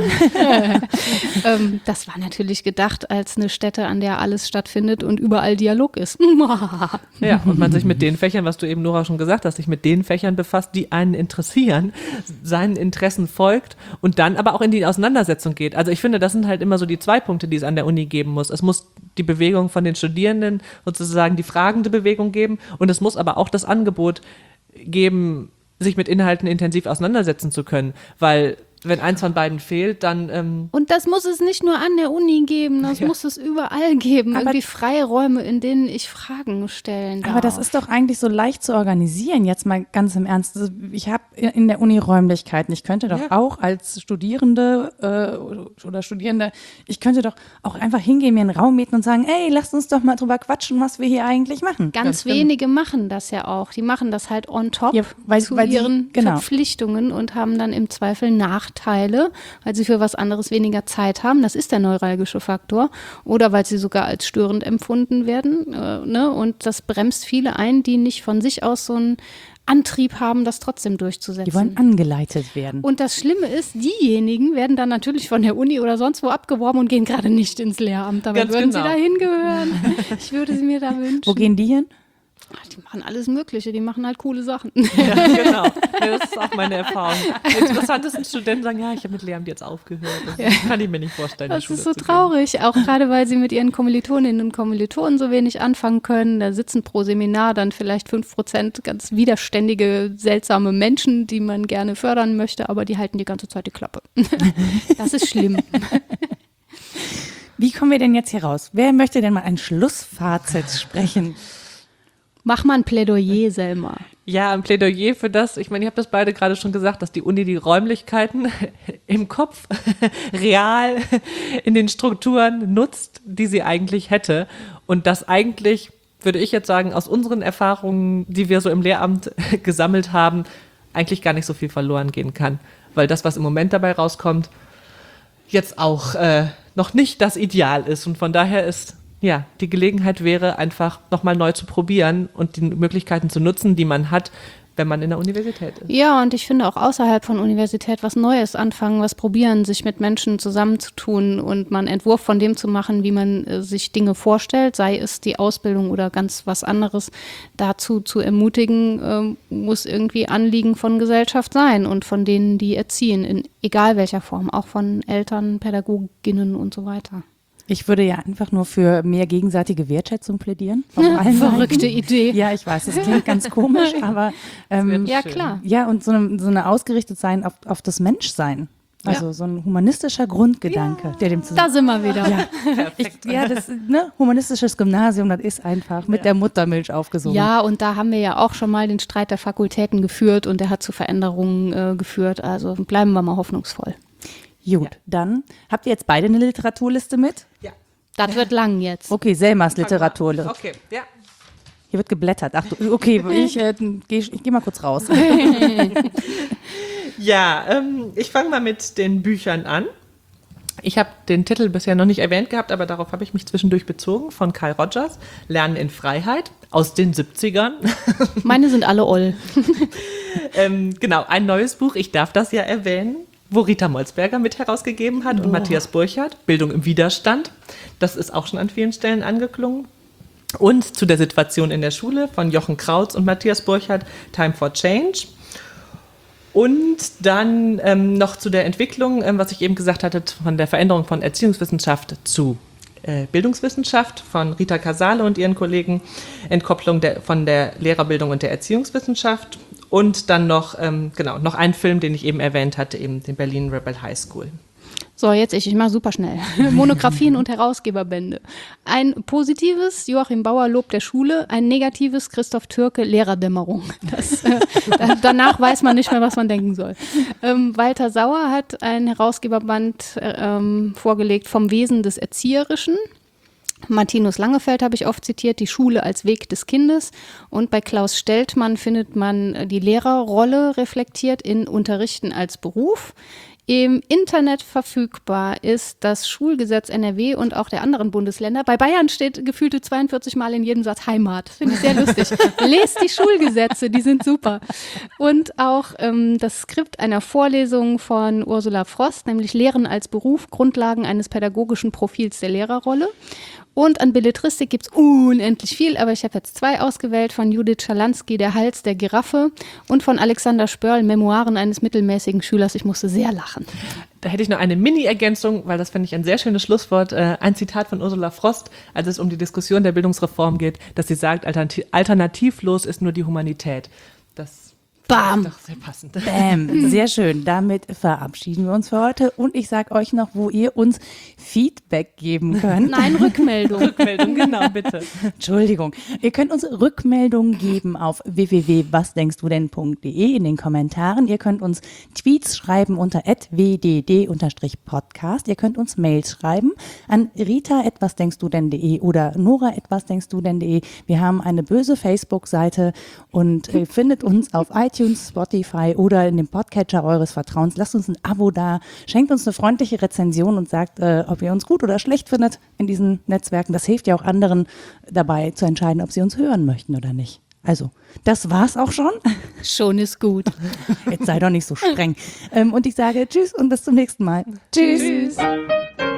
Das war natürlich gedacht als eine Stätte, an der alles stattfindet und überall Dialog ist. Ja, und man sich mit den Fächern, was du eben, Nora, schon gesagt hast, sich mit den Fächern befasst, die einen interessieren, seinen Interessen folgt und dann aber auch in die Auseinandersetzung geht. Also ich finde, das sind halt immer so die zwei Punkte, die es an der Uni geben muss. Es muss die Bewegung von den Studierenden, sozusagen die fragende Bewegung geben und es muss aber auch das Angebot geben, sich mit Inhalten intensiv auseinandersetzen zu können, weil wenn eins von beiden fehlt, dann Und das muss es nicht nur an der Uni geben, das muss es überall geben. Aber- Irgendwie Freiräume, in denen ich Fragen stellen darf. Aber das ist doch eigentlich so leicht zu organisieren, jetzt mal ganz im Ernst. Also ich habe in der Uni Räumlichkeiten. Ich könnte doch auch als Studierende oder Studierende, ich könnte doch auch einfach hingehen, mir einen Raum mieten und sagen, ey, lasst uns doch mal drüber quatschen, was wir hier eigentlich machen. Ganz wenige machen das ja auch. Die machen das halt on top Ja, weil zu sie- ihren genau. Verpflichtungen und haben dann im Zweifel Nachteile, weil sie für was anderes weniger Zeit haben. Das ist der neuralgische Faktor. Oder weil sie sogar als störend empfunden werden. Ne? Und das bremst viele ein, die nicht von sich aus so einen Antrieb haben, das trotzdem durchzusetzen. Die wollen angeleitet werden. Und das Schlimme ist, diejenigen werden dann natürlich von der Uni oder sonst wo abgeworben und gehen gerade nicht ins Lehramt. Dabei Ganz würden genau. sie da hingehören. Ich würde sie mir da wünschen. Wo gehen die hin? Die machen alles Mögliche, die machen halt coole Sachen. Ja, genau. Ja, das ist auch meine Erfahrung. Die interessantesten Studenten sagen, ja, ich habe mit Lehramt jetzt aufgehört. Das kann ich mir nicht vorstellen. Das ist so traurig, auch gerade weil sie mit ihren Kommilitoninnen und Kommilitonen so wenig anfangen können. Da sitzen pro Seminar dann vielleicht 5% ganz widerständige, seltsame Menschen, die man gerne fördern möchte, aber die halten die ganze Zeit die Klappe. Das ist schlimm. Wie kommen wir denn jetzt hier raus? Wer möchte denn mal ein Schlussfazit sprechen? Mach mal ein Plädoyer, Selma. Ja, ein Plädoyer für das. Ich meine, ihr habt das beide gerade schon gesagt, dass die Uni die Räumlichkeiten im Kopf real in den Strukturen nutzt, die sie eigentlich hätte. Und das eigentlich, würde ich jetzt sagen, aus unseren Erfahrungen, die wir so im Lehramt gesammelt haben, eigentlich gar nicht so viel verloren gehen kann. Weil das, was im Moment dabei rauskommt, jetzt auch noch nicht das Ideal ist. Und von daher ist die Gelegenheit wäre, einfach nochmal neu zu probieren und die Möglichkeiten zu nutzen, die man hat, wenn man in der Universität ist. Ja, und ich finde auch außerhalb von Universität was Neues anfangen, was probieren, sich mit Menschen zusammenzutun und mal einen Entwurf von dem zu machen, wie man sich Dinge vorstellt, sei es die Ausbildung oder ganz was anderes, dazu zu ermutigen, muss irgendwie Anliegen von Gesellschaft sein und von denen, die erziehen, in egal welcher Form, auch von Eltern, Pädagoginnen und so weiter. Ich würde ja einfach nur für mehr gegenseitige Wertschätzung plädieren. Verrückte Idee. Ja, ich weiß, das klingt ganz komisch, aber ja, klar. Ja, und so eine ausgerichtet sein auf das Menschsein. Also so ein humanistischer Grundgedanke, der dem Da sind wir wieder. Ja, das humanistisches Gymnasium, das ist einfach mit der Muttermilch aufgesogen. Ja, und da haben wir ja auch schon mal den Streit der Fakultäten geführt und der hat zu Veränderungen geführt. Also bleiben wir mal hoffnungsvoll. Gut, dann habt ihr jetzt beide eine Literaturliste mit? Ja. Das wird lang jetzt. Okay, Selmas Literaturliste. Okay, ja. Hier wird geblättert. Ach, okay, ich geh mal kurz raus. Ja, ich fange mal mit den Büchern an. Ich habe den Titel bisher noch nicht erwähnt gehabt, aber darauf habe ich mich zwischendurch bezogen, von Carl Rogers, Lernen in Freiheit, aus den 70ern. Meine sind alle oll. Genau, ein neues Buch, ich darf das ja erwähnen, wo Rita Molzberger mit herausgegeben hat und Matthias Burchardt, Bildung im Widerstand. Das ist auch schon an vielen Stellen angeklungen. Und zu der Situation in der Schule von Jochen Krautz und Matthias Burchardt, Time for Change. Und dann noch zu der Entwicklung, was ich eben gesagt hatte, von der Veränderung von Erziehungswissenschaft zu Bildungswissenschaft von Rita Casale und ihren Kollegen, Entkopplung von der Lehrerbildung und der Erziehungswissenschaft. Und dann noch ein Film, den ich eben erwähnt hatte, eben den Berlin Rebel High School. So, jetzt ich mache super schnell. Monographien und Herausgeberbände. Ein positives Joachim Bauer Lob der Schule, ein negatives Christoph Türke Lehrerdämmerung. Danach weiß man nicht mehr, was man denken soll. Walter Sauer hat ein Herausgeberband vorgelegt vom Wesen des Erzieherischen. Martinus Langefeld habe ich oft zitiert, die Schule als Weg des Kindes. Und bei Klaus Steltmann findet man die Lehrerrolle reflektiert in Unterrichten als Beruf. Im Internet verfügbar ist das Schulgesetz NRW und auch der anderen Bundesländer. Bei Bayern steht gefühlte 42 Mal in jedem Satz Heimat. Finde ich sehr lustig. Lest die Schulgesetze, die sind super. Und auch das Skript einer Vorlesung von Ursula Frost, nämlich Lehren als Beruf, Grundlagen eines pädagogischen Profils der Lehrerrolle. Und an Belletristik gibt's unendlich viel, aber ich habe jetzt 2 ausgewählt, von Judith Schalansky, Der Hals der Giraffe, und von Alexander Spörl, Memoiren eines mittelmäßigen Schülers. Ich musste sehr lachen. Da hätte ich noch eine Mini-Ergänzung, weil das finde ich ein sehr schönes Schlusswort. Ein Zitat von Ursula Frost, als es um die Diskussion der Bildungsreform geht, dass sie sagt, alternativlos ist nur die Humanität. Das Bam. ist doch sehr passend. Bam, sehr schön. Damit verabschieden wir uns für heute und ich sage euch noch, wo ihr uns Feedback geben könnt. Nein, Rückmeldung. Rückmeldung, genau, bitte. Entschuldigung. Ihr könnt uns Rückmeldungen geben auf www.wasdenkstudenn.de in den Kommentaren. Ihr könnt uns Tweets schreiben unter @wdd_podcast. Ihr könnt uns Mails schreiben an rita@wasdenkstudenn.de oder nora@wasdenkstudenn.de. Wir haben eine böse Facebook-Seite und ihr findet uns auf iTunes, Spotify oder in dem Podcatcher eures Vertrauens. Lasst uns ein Abo da, schenkt uns eine freundliche Rezension und sagt, ob ihr uns gut oder schlecht findet in diesen Netzwerken. Das hilft ja auch anderen dabei zu entscheiden, ob sie uns hören möchten oder nicht. Also, das war's auch schon. Schon ist gut. Jetzt sei doch nicht so streng. Und ich sage Tschüss und bis zum nächsten Mal. Tschüss.